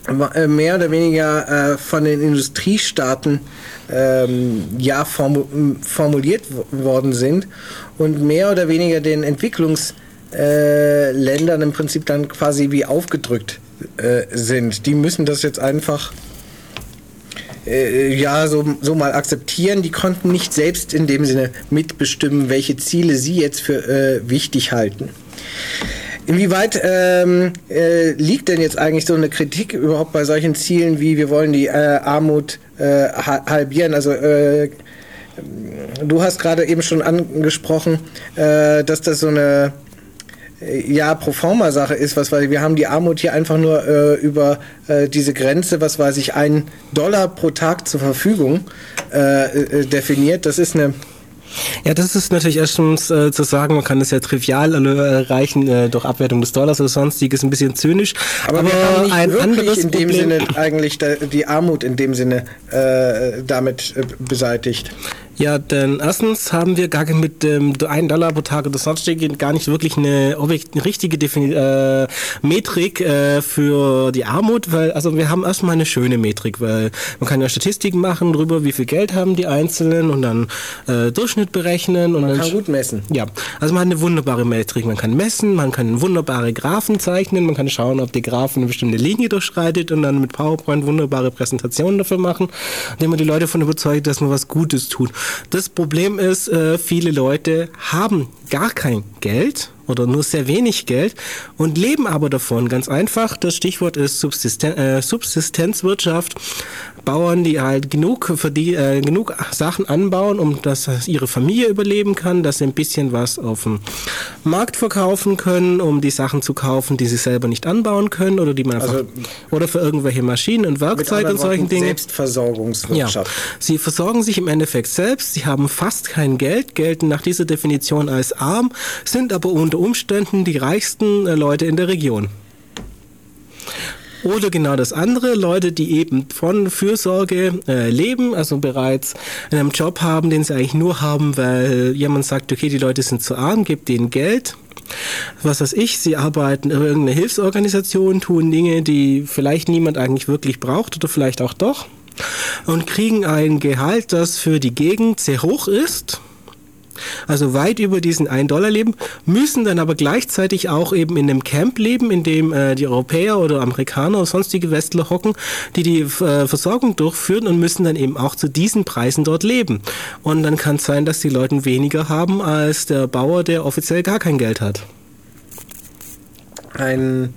mehr oder weniger äh, von den Industriestaaten ähm, ja formu- formuliert w- worden sind und mehr oder weniger den Entwicklungsländern äh, im Prinzip dann quasi wie aufgedrückt äh, sind. Die müssen das jetzt einfach äh, ja so, so mal akzeptieren. Die konnten nicht selbst in dem Sinne mitbestimmen, welche Ziele sie jetzt für äh, wichtig halten. Inwieweit ähm, äh, liegt denn jetzt eigentlich so eine Kritik überhaupt bei solchen Zielen wie wir wollen die äh, Armut äh, halbieren? Also äh, du hast gerade eben schon angesprochen, äh, dass das so eine äh, ja Proforma-Sache ist, was weiß ich. Wir haben die Armut hier einfach nur äh, über äh, diese Grenze, was weiß ich, ein Dollar pro Tag zur Verfügung äh, äh, definiert. Das ist eine Ja, das ist natürlich erstens äh, zu sagen, man kann das ja trivial erreichen äh, durch Abwertung des Dollars oder sonstiges, ein bisschen zynisch. Aber, aber wir haben nicht ein anderes in dem Problem. Sinne eigentlich die Armut in dem Sinne äh, damit äh, beseitigt. Ja, denn erstens haben wir gar mit dem ähm, ein Dollar pro Tag oder sonstige gar nicht wirklich eine, eine richtige Defini- äh, Metrik äh, für die Armut, weil also wir haben erstmal eine schöne Metrik, weil man kann ja Statistiken machen darüber, wie viel Geld haben die Einzelnen und dann äh, Durchschnitt berechnen. Und man dann kann gut messen. Ja, also man hat eine wunderbare Metrik, man kann messen, man kann wunderbare Graphen zeichnen, man kann schauen, ob die Graphen eine bestimmte Linie durchschreitet und dann mit PowerPoint wunderbare Präsentationen dafür machen, indem man die Leute davon überzeugt, dass man was Gutes tut. Das Problem ist, äh, viele Leute haben gar kein Geld oder nur sehr wenig Geld und leben aber davon. Ganz einfach, das Stichwort ist Subsisten- äh, Subsistenzwirtschaft. Bauern, die halt genug für die äh, genug Sachen anbauen, um dass ihre Familie überleben kann, dass sie ein bisschen was auf dem Markt verkaufen können, um die Sachen zu kaufen, die sie selber nicht anbauen können oder die man einfach also oder für irgendwelche Maschinen und Werkzeuge und solchen Dingen. Selbstversorgungswirtschaft. Ja, sie versorgen sich im Endeffekt selbst. Sie haben fast kein Geld, gelten nach dieser Definition als arm, sind aber unter Umständen die reichsten äh, Leute in der Region. Oder genau das andere, Leute, die eben von Fürsorge äh, leben, also bereits einen Job haben, den sie eigentlich nur haben, weil jemand sagt, okay, die Leute sind zu arm, gebt denen Geld. Was weiß ich, sie arbeiten in irgendeiner Hilfsorganisation, tun Dinge, die vielleicht niemand eigentlich wirklich braucht oder vielleicht auch doch und kriegen ein Gehalt, das für die Gegend sehr hoch ist. Also weit über diesen ein Dollar leben, müssen dann aber gleichzeitig auch eben in einem Camp leben, in dem äh, die Europäer oder Amerikaner oder sonstige Westler hocken, die die äh, Versorgung durchführen und müssen dann eben auch zu diesen Preisen dort leben. Und dann kann es sein, dass die Leute weniger haben als der Bauer, der offiziell gar kein Geld hat. Ein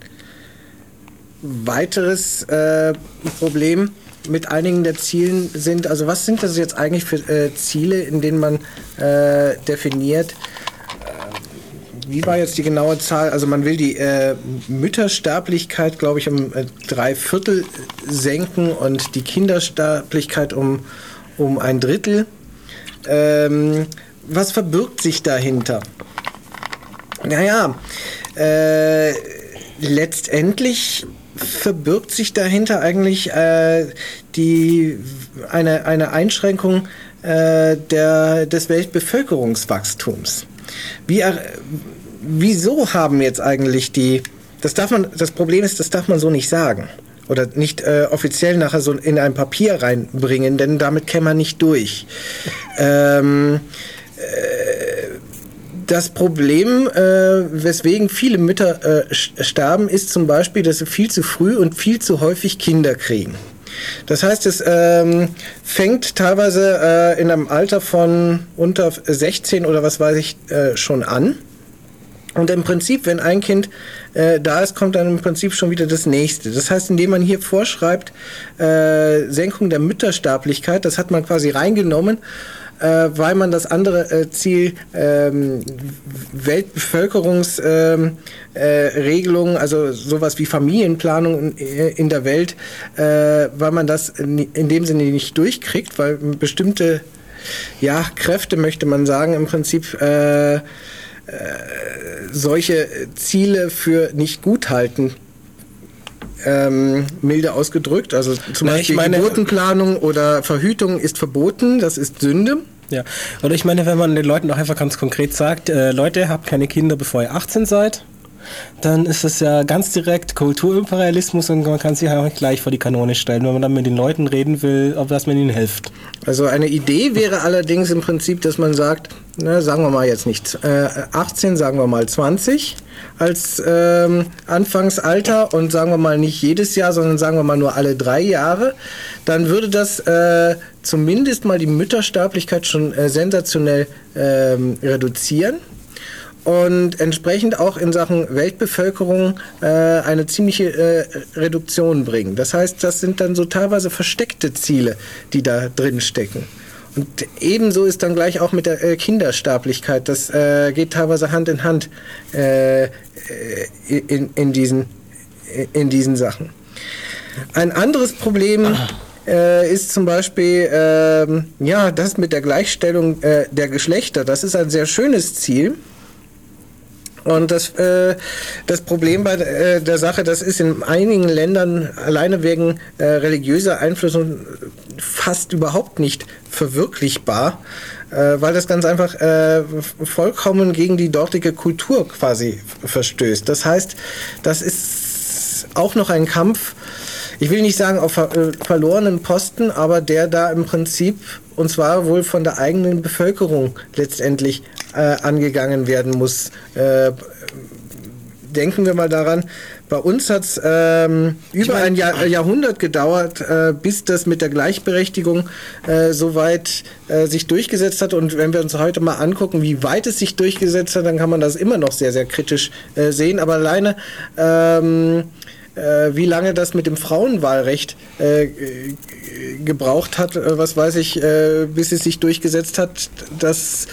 weiteres äh, Problem mit einigen der Zielen sind, also was sind das jetzt eigentlich für äh, Ziele, in denen man äh, definiert, äh, wie war jetzt die genaue Zahl, also man will die äh, Müttersterblichkeit, glaube ich, um äh, drei Viertel senken und die Kindersterblichkeit um, um ein Drittel. Ähm, was verbirgt sich dahinter? Naja, äh, letztendlich verbirgt sich dahinter eigentlich äh, die, eine, eine Einschränkung äh, der, des Weltbevölkerungswachstums. Wie, äh, wieso haben jetzt eigentlich die, das darf man, das Problem ist, das darf man so nicht sagen oder nicht äh, offiziell nachher so in ein Papier reinbringen, denn damit käme man nicht durch. ähm, äh, Das Problem, äh, weswegen viele Mütter äh, sterben, ist zum Beispiel, dass sie viel zu früh und viel zu häufig Kinder kriegen. Das heißt, es ähm, fängt teilweise äh, in einem Alter von unter sechzehn oder was weiß ich äh, schon an. Und im Prinzip, wenn ein Kind äh, da ist, kommt dann im Prinzip schon wieder das nächste. Das heißt, indem man hier vorschreibt, äh, Senkung der Müttersterblichkeit, das hat man quasi reingenommen, äh, weil man das andere äh, Ziel ähm, Weltbevölkerungsregelung, äh, äh, also sowas wie Familienplanung in, in der Welt, äh, weil man das in, in dem Sinne nicht durchkriegt, weil bestimmte ja, Kräfte, möchte man sagen, im Prinzip äh, Äh, solche Ziele für nicht gut halten, ähm, milde ausgedrückt. Also zum Na, Beispiel meine, Geburtenplanung oder Verhütung ist verboten, das ist Sünde. Ja, oder ich meine, wenn man den Leuten auch einfach ganz konkret sagt, äh, Leute, habt keine Kinder, bevor ihr achtzehn seid. dann ist es ja ganz direkt Kulturimperialismus und man kann sich ja auch gleich vor die Kanone stellen, wenn man dann mit den Leuten reden will, ob das man ihnen hilft. Also eine Idee wäre allerdings im Prinzip, dass man sagt, na, sagen wir mal jetzt nicht äh, achtzehn, sagen wir mal zwanzig als ähm, Anfangsalter und sagen wir mal nicht jedes Jahr, sondern sagen wir mal nur alle drei Jahre, dann würde das äh, zumindest mal die Müttersterblichkeit schon äh, sensationell ähm, reduzieren. Und entsprechend auch in Sachen Weltbevölkerung äh, eine ziemliche äh, Reduktion bringen. Das heißt, das sind dann so teilweise versteckte Ziele, die da drin stecken. Und ebenso ist dann gleich auch mit der äh, Kindersterblichkeit. Das äh, geht teilweise Hand in Hand äh, in, in, diesen, in diesen Sachen. Ein anderes Problem äh, ist zum Beispiel äh, ja, das mit der Gleichstellung äh, der Geschlechter. Das ist ein sehr schönes Ziel. Und das, äh, das Problem bei äh, der Sache, das ist in einigen Ländern alleine wegen äh, religiöser Einflüsse fast überhaupt nicht verwirklichbar, äh, weil das ganz einfach äh, vollkommen gegen die dortige Kultur quasi verstößt. Das heißt, das ist auch noch ein Kampf, ich will nicht sagen auf ver- äh, verlorenen Posten, aber der da im Prinzip, und zwar wohl von der eigenen Bevölkerung letztendlich äh, angegangen werden muss. Äh, denken wir mal daran, bei uns hat es ähm, über ein Jahr, Jahrhundert gedauert, äh, bis das mit der Gleichberechtigung äh, soweit äh, sich durchgesetzt hat. Und wenn wir uns heute mal angucken, wie weit es sich durchgesetzt hat, dann kann man das immer noch sehr, sehr kritisch äh, sehen. Aber alleine ähm, Äh, wie lange das mit dem Frauenwahlrecht äh, gebraucht hat, äh, was weiß ich, äh, bis es sich durchgesetzt hat, das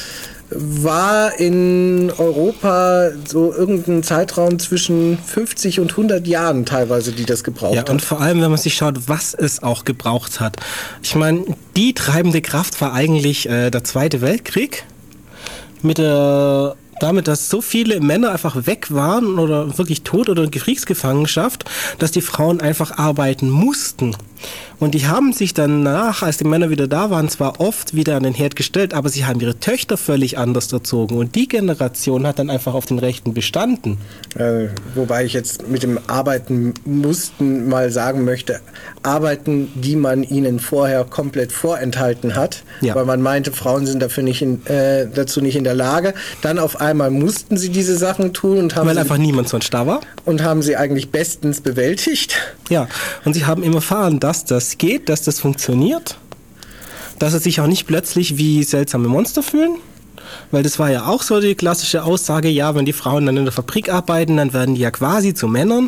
war in Europa so irgendein Zeitraum zwischen fünfzig und hundert Jahren teilweise, die das gebraucht hat. Ja, und vor allem, wenn man sich schaut, was es auch gebraucht hat. Ich meine, die treibende Kraft war eigentlich äh, der Zweite Weltkrieg mit der damit, dass so viele Männer einfach weg waren oder wirklich tot oder in Kriegsgefangenschaft, dass die Frauen einfach arbeiten mussten. Und die haben sich danach, als die Männer wieder da waren, zwar oft wieder an den Herd gestellt, aber sie haben ihre Töchter völlig anders erzogen. Und die Generation hat dann einfach auf den Rechten bestanden. Äh, wobei ich jetzt mit dem Arbeiten mussten mal sagen möchte, Arbeiten, die man ihnen vorher komplett vorenthalten hat, ja. Weil man meinte, Frauen sind dafür nicht in, äh, dazu nicht in der Lage. Dann auf einmal mussten sie diese Sachen tun und haben weil sie, einfach niemand sonst da war. Und haben sie eigentlich bestens bewältigt. Ja, und sie haben immer erfahren, dass das geht, dass das funktioniert, dass sie sich auch nicht plötzlich wie seltsame Monster fühlen, weil das war ja auch so die klassische Aussage, ja, wenn die Frauen dann in der Fabrik arbeiten, dann werden die ja quasi zu Männern.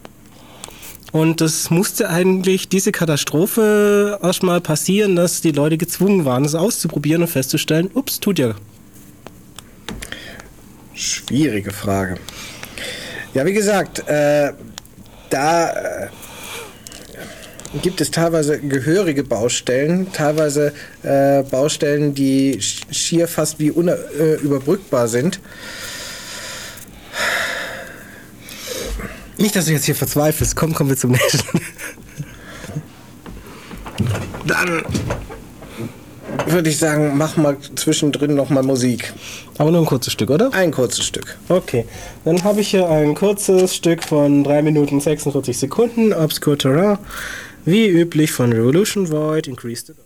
Und das musste eigentlich, diese Katastrophe erstmal passieren, dass die Leute gezwungen waren, das auszuprobieren und festzustellen, ups, tut ja. Schwierige Frage. Ja, wie gesagt, äh, da äh, gibt es teilweise gehörige Baustellen, teilweise äh, Baustellen, die schier fast wie unüberbrückbar sind. Nicht, dass du jetzt hier verzweifelst. Komm, kommen wir zum nächsten. Dann würde ich sagen, mach mal zwischendrin noch mal Musik. Aber nur ein kurzes Stück, oder? Ein kurzes Stück. Okay, dann habe ich hier ein kurzes Stück von drei Minuten sechsundvierzig Sekunden, Obscure Terrain, wie üblich von Revolution Void, Increase the...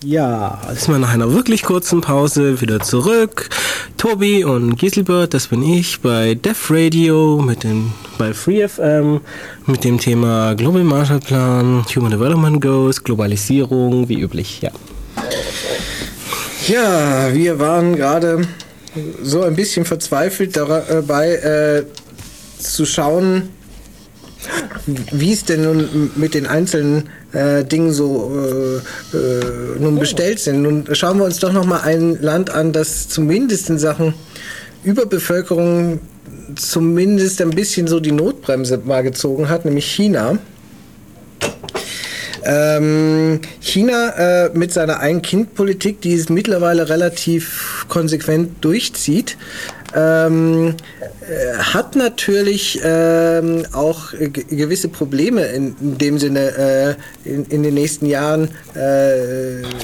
Ja, ist mal nach einer wirklich kurzen Pause wieder zurück. Tobi und Giselbert, das bin ich bei Def Radio mit dem bei Free F M mit dem Thema Global Marshallplan, Human Development Goals, Globalisierung, wie üblich, ja. Ja, wir waren gerade so ein bisschen verzweifelt dabei äh, zu schauen, wie es denn nun mit den einzelnen äh, Dingen so äh, äh, nun bestellt sind. Nun schauen wir uns doch noch mal ein Land an, das zumindest in Sachen Überbevölkerung zumindest ein bisschen so die Notbremse mal gezogen hat, nämlich China. Ähm, China äh, mit seiner Ein-Kind-Politik, die es mittlerweile relativ konsequent durchzieht, ähm, äh, hat natürlich ähm, auch äh, gewisse Probleme in, in dem Sinne äh, in, in den nächsten Jahren. Äh, äh,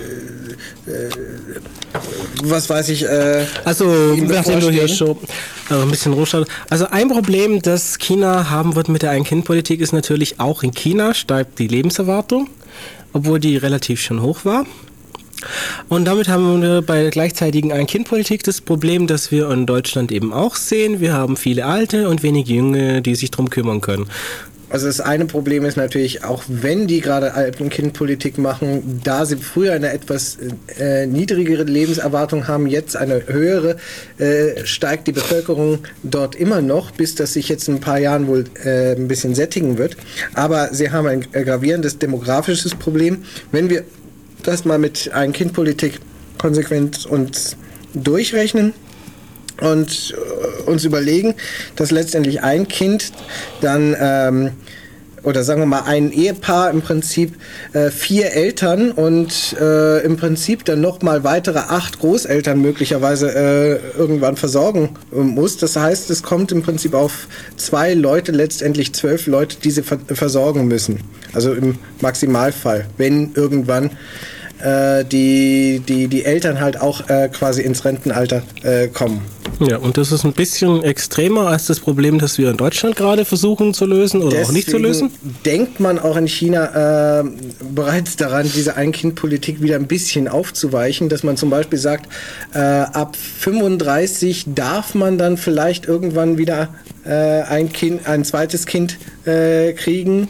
was weiß ich. Äh, also, nachdem du hier schon äh, ein bisschen rumschaust. Also, ein Problem, das China haben wird mit der Ein-Kind-Politik, ist natürlich auch in China steigt die Lebenserwartung, obwohl die relativ schon hoch war. Und damit haben wir bei der gleichzeitigen Ein-Kind-Politik das Problem, das wir in Deutschland eben auch sehen. Wir haben viele Alte und wenige Junge, die sich drum kümmern können. Also das eine Problem ist natürlich, auch wenn die gerade Ein-Kind-Politik machen, da sie früher eine etwas äh, niedrigere Lebenserwartung haben, jetzt eine höhere, äh, steigt die Bevölkerung dort immer noch, bis das sich jetzt in ein paar Jahren wohl äh, ein bisschen sättigen wird. Aber sie haben ein gravierendes demografisches Problem. Wenn wir das mal mit Ein-Kind-Politik konsequent uns durchrechnen und äh, uns überlegen, dass letztendlich ein Kind dann, ähm, oder sagen wir mal ein Ehepaar im Prinzip äh, vier Eltern und äh, im Prinzip dann nochmal weitere acht Großeltern möglicherweise äh, irgendwann versorgen äh, muss. Das heißt, es kommt im Prinzip auf zwei Leute, letztendlich zwölf Leute, die sie ver- versorgen müssen. Also im Maximalfall, wenn irgendwann äh, die, die, die Eltern halt auch äh, quasi ins Rentenalter äh, kommen. Ja, und das ist ein bisschen extremer als das Problem, das wir in Deutschland gerade versuchen zu lösen oder Deswegen auch nicht zu lösen. Denkt man auch in China äh, bereits daran, diese Ein-Kind-Politik wieder ein bisschen aufzuweichen, dass man zum Beispiel sagt, äh, ab fünfunddreißig darf man dann vielleicht irgendwann wieder äh, ein Kind, ein zweites Kind äh, kriegen.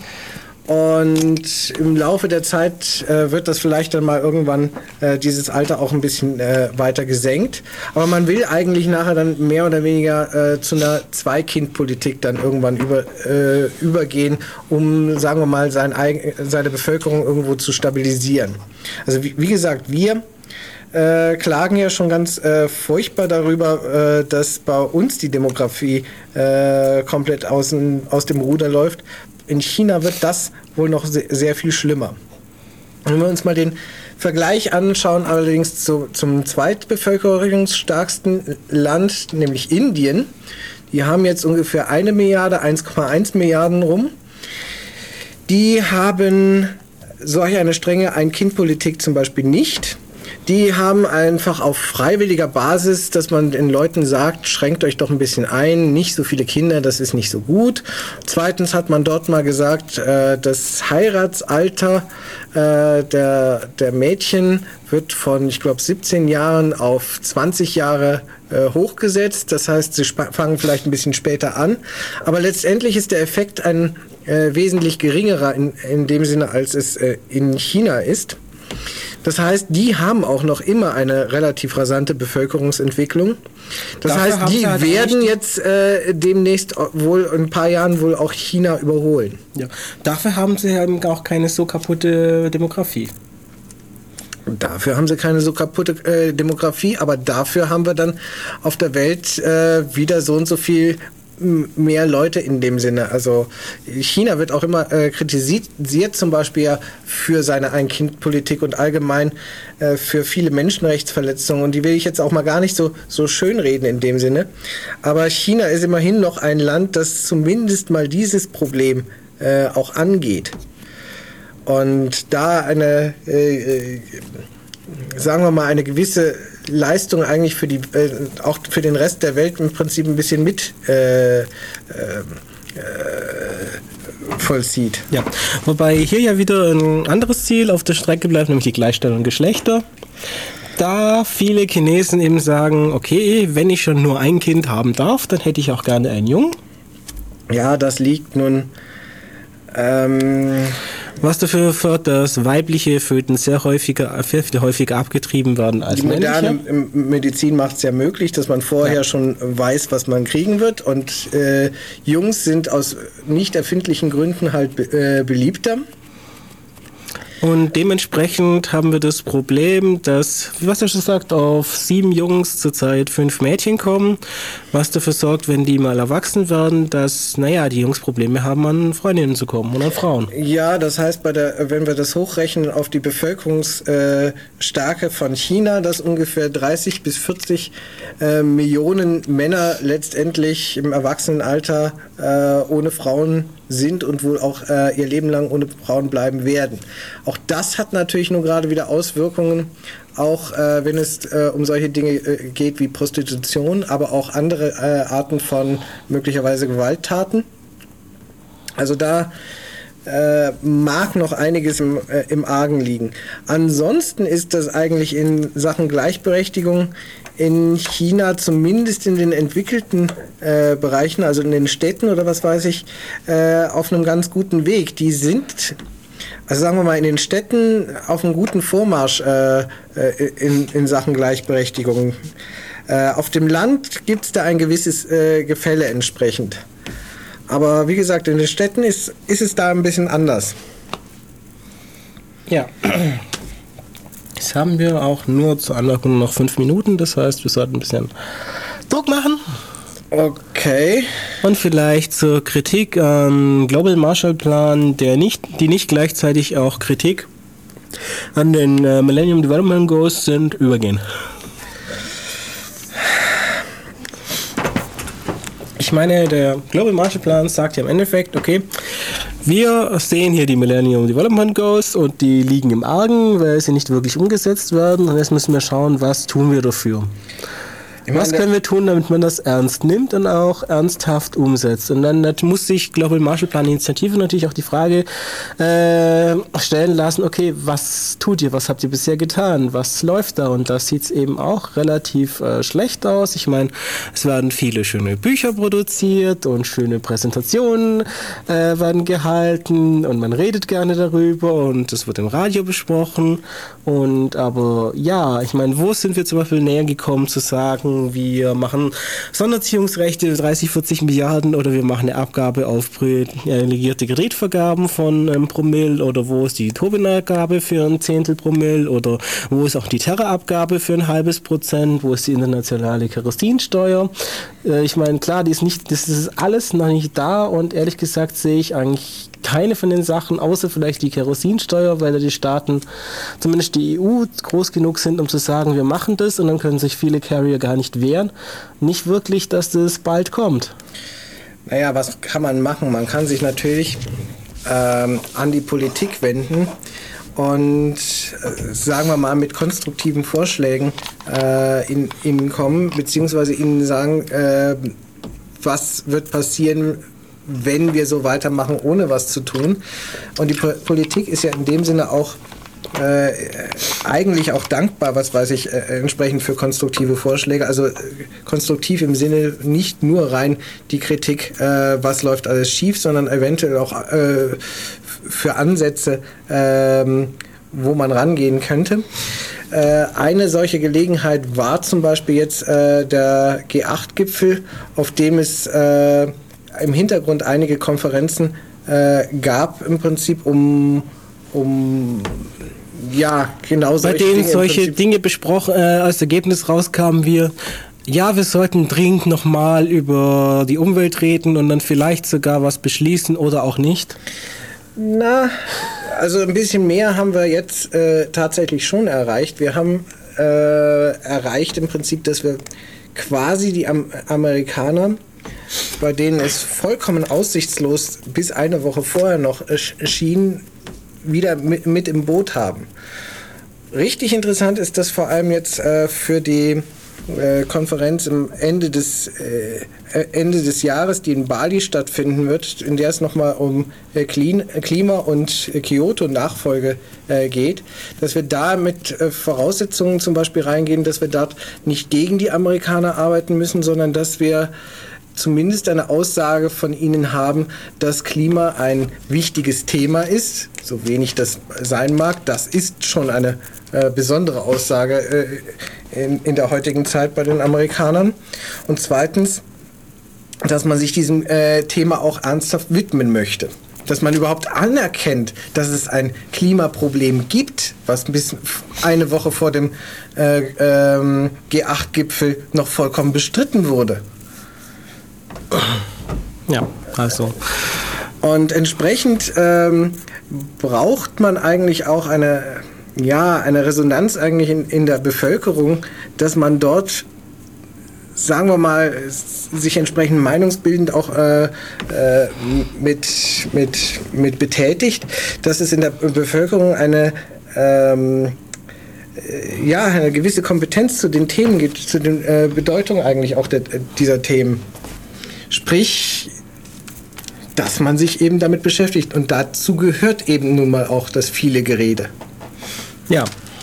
Und im Laufe der Zeit äh, wird das vielleicht dann mal irgendwann äh, dieses Alter auch ein bisschen äh, weiter gesenkt. Aber man will eigentlich nachher dann mehr oder weniger äh, zu einer Zwei-Kind-Politik dann irgendwann über, äh, übergehen, um, sagen wir mal, sein, seine Bevölkerung irgendwo zu stabilisieren. Also wie, wie gesagt, wir äh, klagen ja schon ganz äh, furchtbar darüber, äh, dass bei uns die Demografie äh, komplett aus, aus dem Ruder läuft. In China wird das wohl noch sehr, sehr viel schlimmer. Wenn wir uns mal den Vergleich anschauen, allerdings zu, zum zweitbevölkerungsstärksten Land, nämlich Indien. Die haben jetzt ungefähr eine Milliarde, eins Komma eins Milliarden rum. Die haben solch eine strenge Ein-Kind-Politik zum Beispiel nicht. Die haben einfach auf freiwilliger Basis, dass man den Leuten sagt, schränkt euch doch ein bisschen ein, nicht so viele Kinder, das ist nicht so gut. Zweitens hat man dort mal gesagt, äh, das Heiratsalter äh, der, der Mädchen wird von, ich glaube, siebzehn Jahren auf zwanzig Jahre äh, hochgesetzt. Das heißt, sie sp- fangen vielleicht ein bisschen später an. Aber letztendlich ist der Effekt ein äh, wesentlich geringerer in, in dem Sinne, als es äh, in China ist. Das heißt, die haben auch noch immer eine relativ rasante Bevölkerungsentwicklung. Das Dafür heißt, die halt werden jetzt äh, demnächst wohl in ein paar Jahren wohl auch China überholen. Ja. Dafür haben sie eben auch keine so kaputte Demografie. Dafür haben sie keine so kaputte äh, Demografie, aber dafür haben wir dann auf der Welt äh, wieder so und so viel mehr Leute in dem Sinne. Also China wird auch immer äh, kritisiert, zum Beispiel ja für seine Ein-Kind-Politik und allgemein äh, für viele Menschenrechtsverletzungen. Und die will ich jetzt auch mal gar nicht so, so schön reden in dem Sinne. Aber China ist immerhin noch ein Land, das zumindest mal dieses Problem äh, auch angeht. Und da eine, äh, sagen wir mal, eine gewisse Leistung eigentlich für die, äh, auch für den Rest der Welt im Prinzip ein bisschen mit äh, äh, vollzieht. Ja, wobei hier ja wieder ein anderes Ziel auf der Strecke bleibt, nämlich die Gleichstellung der Geschlechter. Da viele Chinesen eben sagen, okay, wenn ich schon nur ein Kind haben darf, dann hätte ich auch gerne einen Jungen. Ja, das liegt nun... Ähm, Was dafür führt, dass weibliche Föten sehr häufiger, viel, viel häufiger abgetrieben werden als die moderne männliche. Medizin macht es ja möglich, dass man vorher ja. schon weiß, was man kriegen wird. Und äh, Jungs sind aus nicht erfindlichen Gründen halt be äh, beliebter. Und dementsprechend haben wir das Problem, dass, was du schon sagt, auf sieben Jungs zurzeit fünf Mädchen kommen, was dafür sorgt, wenn die mal erwachsen werden, dass, naja, die Jungs Probleme haben, an Freundinnen zu kommen und an Frauen. Ja, das heißt, bei der, wenn wir das hochrechnen auf die Bevölkerungsstärke äh, von China, dass ungefähr dreißig bis vierzig äh, Millionen Männer letztendlich im Erwachsenenalter äh, ohne Frauen sind und wohl auch äh, ihr Leben lang ohne Frauen bleiben werden. Auch das hat natürlich nur gerade wieder Auswirkungen, auch äh, wenn es äh, um solche Dinge äh, geht wie Prostitution, aber auch andere äh, Arten von möglicherweise Gewalttaten. Also da äh, mag noch einiges im, äh, im Argen liegen. Ansonsten ist das eigentlich in Sachen Gleichberechtigung in China, zumindest in den entwickelten äh, Bereichen, also in den Städten oder was weiß ich, äh, auf einem ganz guten Weg. Die sind, also sagen wir mal, in den Städten auf einem guten Vormarsch äh, in, in Sachen Gleichberechtigung. Äh, auf dem Land gibt es da ein gewisses äh, Gefälle entsprechend. Aber wie gesagt, in den Städten ist, ist es da ein bisschen anders. Ja. Jetzt haben wir auch nur zur Anmerkung noch fünf Minuten, das heißt, wir sollten ein bisschen Druck machen. Okay. Und vielleicht zur Kritik am Global Marshall Plan, der nicht, die nicht gleichzeitig auch Kritik an den äh, Millennium Development Goals sind, übergehen. Ich meine, der Global Marshall Plan sagt ja im Endeffekt, okay, wir sehen hier die Millennium Development Goals und die liegen im Argen, weil sie nicht wirklich umgesetzt werden. Und jetzt müssen wir schauen, was tun wir dafür. Was können wir tun, damit man das ernst nimmt und auch ernsthaft umsetzt? Und dann muss sich Global Marshall Plan Initiative natürlich auch die Frage äh, stellen lassen, okay, was tut ihr, was habt ihr bisher getan, was läuft da? Und das sieht es eben auch relativ äh, schlecht aus. Ich meine, es werden viele schöne Bücher produziert und schöne Präsentationen äh, werden gehalten und man redet gerne darüber und es wird im Radio besprochen. Und aber ja, ich meine, wo sind wir zum Beispiel näher gekommen zu sagen, wir machen Sonderziehungsrechte dreißig, vierzig Milliarden oder wir machen eine Abgabe auf privilegierte Kreditvergaben von ähm, Promille oder wo ist die Tobin-Abgabe für ein Zehntel Promille oder wo ist auch die Terra-Abgabe für ein halbes Prozent, wo ist die internationale Kerosinsteuer. Äh, ich meine, klar, die ist nicht, das ist alles noch nicht da und ehrlich gesagt sehe ich eigentlich keine von den Sachen, außer vielleicht die Kerosinsteuer, weil da die Staaten, zumindest die E U, groß genug sind, um zu sagen, wir machen das und dann können sich viele Carrier gar nicht wehren. Nicht wirklich, dass das bald kommt. Naja, was kann man machen? Man kann sich natürlich ähm, an die Politik wenden und äh, sagen wir mal mit konstruktiven Vorschlägen äh, in, ihnen kommen, beziehungsweise ihnen sagen, äh, was wird passieren, wenn wir so weitermachen, ohne was zu tun. Und die po Politik ist ja in dem Sinne auch äh, eigentlich auch dankbar, was weiß ich, äh, entsprechend für konstruktive Vorschläge. Also äh, konstruktiv im Sinne nicht nur rein die Kritik, äh, was läuft alles schief, sondern eventuell auch äh, für Ansätze, äh, wo man rangehen könnte. Äh, eine solche Gelegenheit war zum Beispiel jetzt äh, der G acht Gipfel, auf dem es äh, im Hintergrund einige Konferenzen äh, gab, im Prinzip um, um ja, genau solche Dinge. Bei denen Dinge solche Dinge besprochen, äh, als Ergebnis rauskamen wir, ja, wir sollten dringend nochmal über die Umwelt reden und dann vielleicht sogar was beschließen oder auch nicht. Na, also ein bisschen mehr haben wir jetzt äh, tatsächlich schon erreicht. Wir haben äh, erreicht im Prinzip, dass wir quasi die Am- Amerikaner, bei denen es vollkommen aussichtslos bis eine Woche vorher noch schien, wieder mit, mit im Boot haben. Richtig interessant ist das vor allem jetzt äh, für die äh, Konferenz am Ende des, äh, Ende des Jahres, die in Bali stattfinden wird, in der es nochmal um äh, Clean, Klima und äh, Kyoto-Nachfolge äh, geht, dass wir da mit äh, Voraussetzungen zum Beispiel reingehen, dass wir dort nicht gegen die Amerikaner arbeiten müssen, sondern dass wir zumindest eine Aussage von ihnen haben, dass Klima ein wichtiges Thema ist, so wenig das sein mag. Das ist schon eine äh, besondere Aussage äh, in, in der heutigen Zeit bei den Amerikanern. Und zweitens, dass man sich diesem äh, Thema auch ernsthaft widmen möchte. Dass man überhaupt anerkennt, dass es ein Klimaproblem gibt, was bis eine Woche vor dem äh, ähm, G acht Gipfel noch vollkommen bestritten wurde. Ja, also. Und entsprechend ähm, braucht man eigentlich auch eine, ja, eine Resonanz eigentlich in, in der Bevölkerung, dass man dort, sagen wir mal, sich entsprechend meinungsbildend auch äh, äh, mit, mit, mit betätigt, dass es in der Bevölkerung eine ähm, ja, eine gewisse Kompetenz zu den Themen gibt, zu den äh, Bedeutungen eigentlich auch der, dieser Themen. Sprich, dass man sich eben damit beschäftigt. Und dazu gehört eben nun mal auch das viele Gerede. Ja.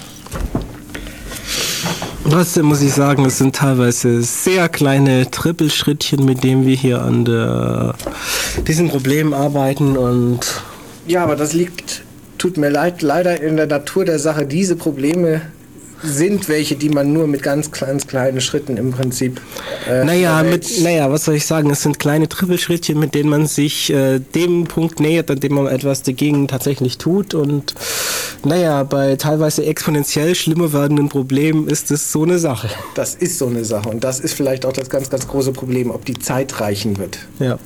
Trotzdem muss ich sagen, es sind teilweise sehr kleine Trippelschrittchen, mit denen wir hier an der, diesen Problemen arbeiten. Und ja, aber das liegt, tut mir leid, leider in der Natur der Sache. Diese Probleme sind welche, die man nur mit ganz kleinen, kleinen Schritten im Prinzip äh, naja, mit, naja, was soll ich sagen, es sind kleine Trippelschrittchen, mit denen man sich äh, dem Punkt nähert, an dem man etwas dagegen tatsächlich tut. Und naja, bei teilweise exponentiell schlimmer werdenden Problemen ist es so eine Sache. Das ist so eine Sache und das ist vielleicht auch das ganz, ganz große Problem, ob die Zeit reichen wird. Ja.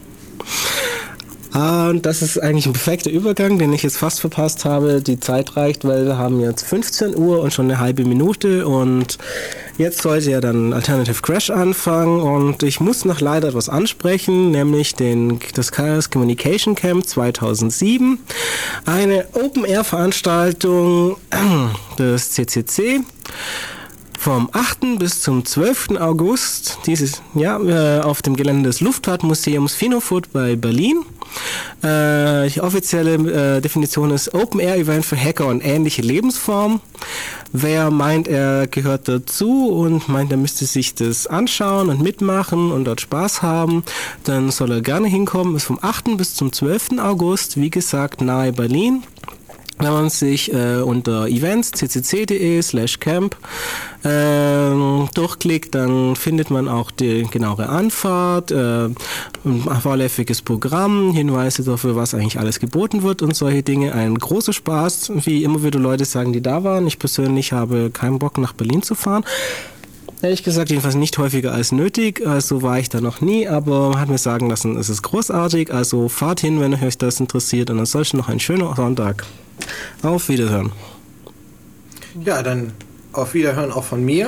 Und das ist eigentlich ein perfekter Übergang, den ich jetzt fast verpasst habe. Die Zeit reicht, weil wir haben jetzt fünfzehn Uhr und schon eine halbe Minute und jetzt sollte ja dann Alternative Crash anfangen und ich muss noch leider etwas ansprechen, nämlich den, das Chaos Communication Camp zweitausendsieben, eine Open-Air-Veranstaltung des C C C. Vom achten bis zum zwölften August dieses Jahr auf dem Gelände des Luftfahrtmuseums Finofurt bei Berlin. Äh, die offizielle äh, Definition ist Open Air Event für Hacker und ähnliche Lebensformen. Wer meint, er gehört dazu und meint, er müsste sich das anschauen und mitmachen und dort Spaß haben, dann soll er gerne hinkommen. Ist vom achten bis zum zwölften August, wie gesagt, nahe Berlin. Wenn man sich äh, unter events punkt c c c punkt d e slash camp äh, durchklickt, dann findet man auch die genauere Anfahrt, äh, ein vorläufiges Programm, Hinweise dafür, was eigentlich alles geboten wird und solche Dinge. Ein großer Spaß, wie immer wieder Leute sagen, die da waren. Ich persönlich habe keinen Bock, nach Berlin zu fahren. Ehrlich gesagt, jedenfalls nicht häufiger als nötig, also war ich da noch nie, aber man hat mir sagen lassen, es ist großartig, also fahrt hin, wenn euch das interessiert und ansonsten noch ein schöner Sonntag. Auf Wiederhören. Ja, dann auf Wiederhören auch von mir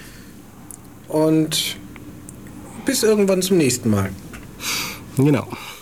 und bis irgendwann zum nächsten Mal. Genau.